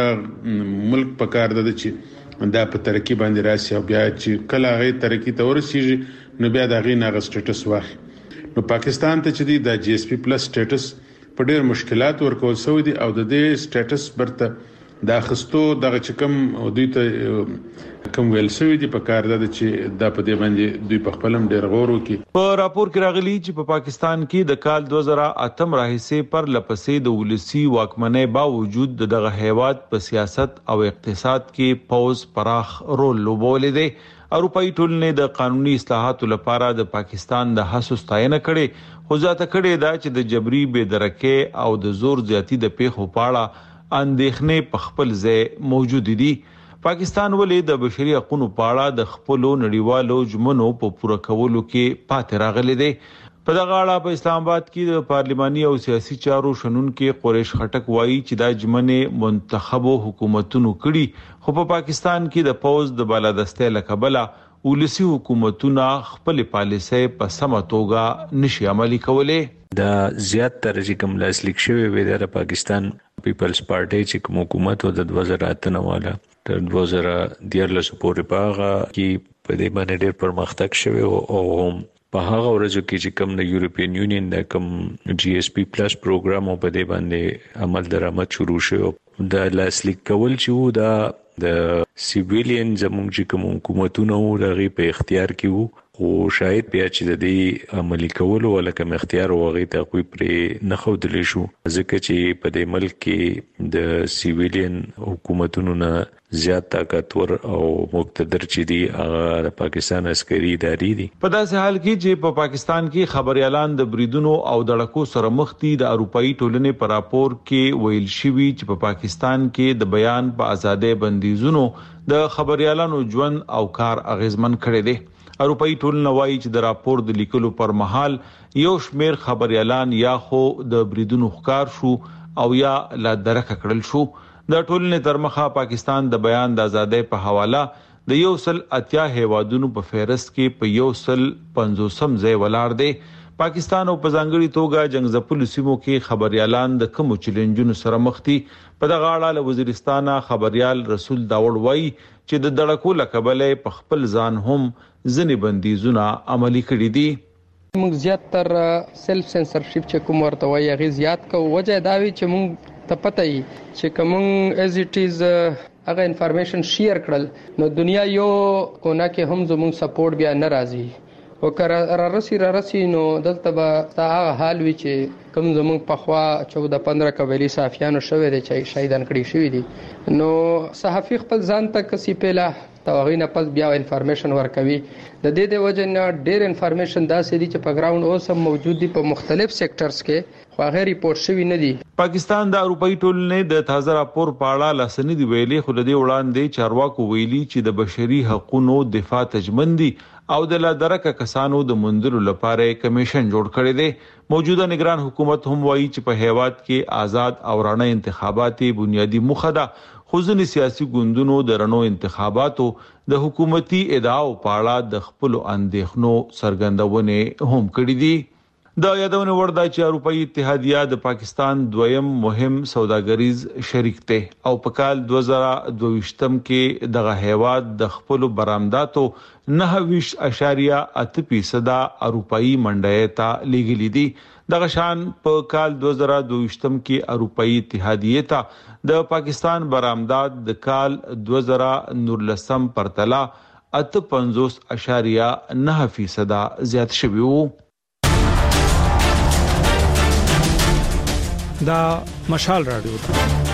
دا ملک په کار ده چې دا په ترقی باندې راشي او بیا چې کله غي ترقی ته ورسیږي نو بیا دا غي ناغ سټیټس واخلي. نو پاکستان ته چې د جی اس پی پلس سټیټس په ډېر مشکلات ورکول شوی دی او د دې سټیټس برته د اخستو دغه چکم او دوی ته کوم ویل شوی دی په کار ده چې دا په دې باندې دوی په خپلم ډېر غور وکړي. په راپور کې راغلي چې په پاکستان کې د کال دوه زره اته راهیسې پر لپسې د ولسی واکمنۍ باوجود دغه هیواد په سیاست او اقتصاد کې پوز پراخ رول لوبولې دی. اروپאי ټولنې د قانوني اصلاحاتو لپاره د پاکستان د هڅو ستاینه کړې خو ځاته کړې دا چې د جبري بې درکه او د زور زیاتی د پیښو پاړه اندېښنې په خپل ځای موجود دي. پاکستان ولې د بشري حقوقو په اړه د خپل نړیوالو ژمنو په پوره کولو کې پاتې راغلي دي؟ په دغه اړه په اسلام آباد کې د پارلماني او سیاسي چارو شنن کې قریش خټک وایي چې دا ژمنې منتخبو حکومتونو کړي خو په پاکستان کې د پوز د بالادستۍ لکبله ولسی حکومتونه خپل پالیسۍ په سمه توګه نشي عملي کولای. دا زیات تر چې کوم لاسلیک شوی وي د پاکستان پیپلز پارټي چې کوم حکومت او د دوه زره اته والا تر دوه زره دیارلس پورې پاغه کې په دې باندې ډېر پرمختګ شوی او په هغه ورځو کې چې کوم د یورپین یونین د کوم جی اس پی پلس پروګرام په دې باندې عمل درآمد شروع شو د لاسلیک کول چې دا د سیویلین زموږ چې کوم حکومتونه ورغي په اختیار کې وو او شاید بیا چې د دې عملي کولو ولکه اختیار وغي ته کوئی پرې نه خودلی شو ځکه چې په دې ملک کې د سیویلین حکومتونو نه زیات طاقتور او مقتدر چې دي هغه د پاکستان عسکري ادارې دي. په داسې حال کې چې په پاکستان کې خبريالان د بریدونو او دړکو سره مخ دي د اروپאי ټولنې په راپور کې ویل شوی چې په پاکستان کې د بیان په ازادۍ بندیزونو د خبريالانو ژوند او کار اغیزمن کړي دي. اروپאי ټولنه وایي چې د راپور د لیکلو پر مهال یو شمیر خبريالان یا خو د بریدونو ښکار شو او یا لا درکه کړل شو. د ټولنې ترمخه پاکستان د بیان د ازادۍ په حواله د یو سل اتیا هیوادونو په فهرست کې په یو سل پنځوسم ځای ولاړ دی. پاکستان او په ځانګړي توګه جنگزپلو سیمو کې خبريالان د کوم چیلنجونو سره مخ دي. په دغه اړه له وزیرستان خبريال رسول داوړ وایي چې د دړکو لکبلې په خپل ځان هم ځنې بندیزونه عملي کړي دي. موږ زیات تر سیلف سنسرشپ چې کوم ورته وایي هغه زیات کو وجه دا وی چې موږ ته پته ای چې کوم از اټ از هغه انفارمیشن شیر کړل نو دنیا یو کونه کې هم زموږ سپورټ بیا ناراضي او کر را رسی را رسی نو دلته به هغه حال وی چې کوم زمونږ په خوا چودہ پندرہ قبایلی صحافیانو شوې دي چې شهیدان کړي شوی دي نو صحافي خپل ځان ته کسي پیلا توغینه پس بیا انفارمیشن ورکوي د دې د وجه نه ډېر انفارمیشن داسې دي چې په ګراوند اوس هم موجود دي په مختلف سېکټرز کې خو هغه ریپورت شوی نه دي. پاکستان د اروپאי ټولنې د تازه راپور په اړه لاسنی دی ویلي خو د دې وړاندې چارواکو ویلي چې د بشري حقوقو دفاع تجمندي او د لادرکه کسانو د مندلو لپاره کمیشن جوړ کړی دی. موجوده نگران حکومت هم وایي چې په هیواد کې آزاد او رڼا انتخاباتي بنیادی موخه ده خو ځینې سیاسي ګوندونو د رڼو انتخاباتو د حکومتي ادعاو په اړه د خپل اندېښنو څرګندونه هم کړې دي. د یادونه وردا چې اروپאי اتحادیه د پاکستان دویم مهم سوداګریز شریک دی او په کال دوه زره دوه ویشتم کې دغه هیواد د خپل برآمداتو نه ویش اشاریه اته فیصد اروپאי منډه ته لیږلي دي. دغه شان په کال دوه زره دوه ویشتم کې اروپאי اتحادیه ته د پاکستان برآمدات د کال دوه زره نولسم پرتله اته پنځوس اشاریه نه فیصد زیات شوی وو. دا مشال رادیو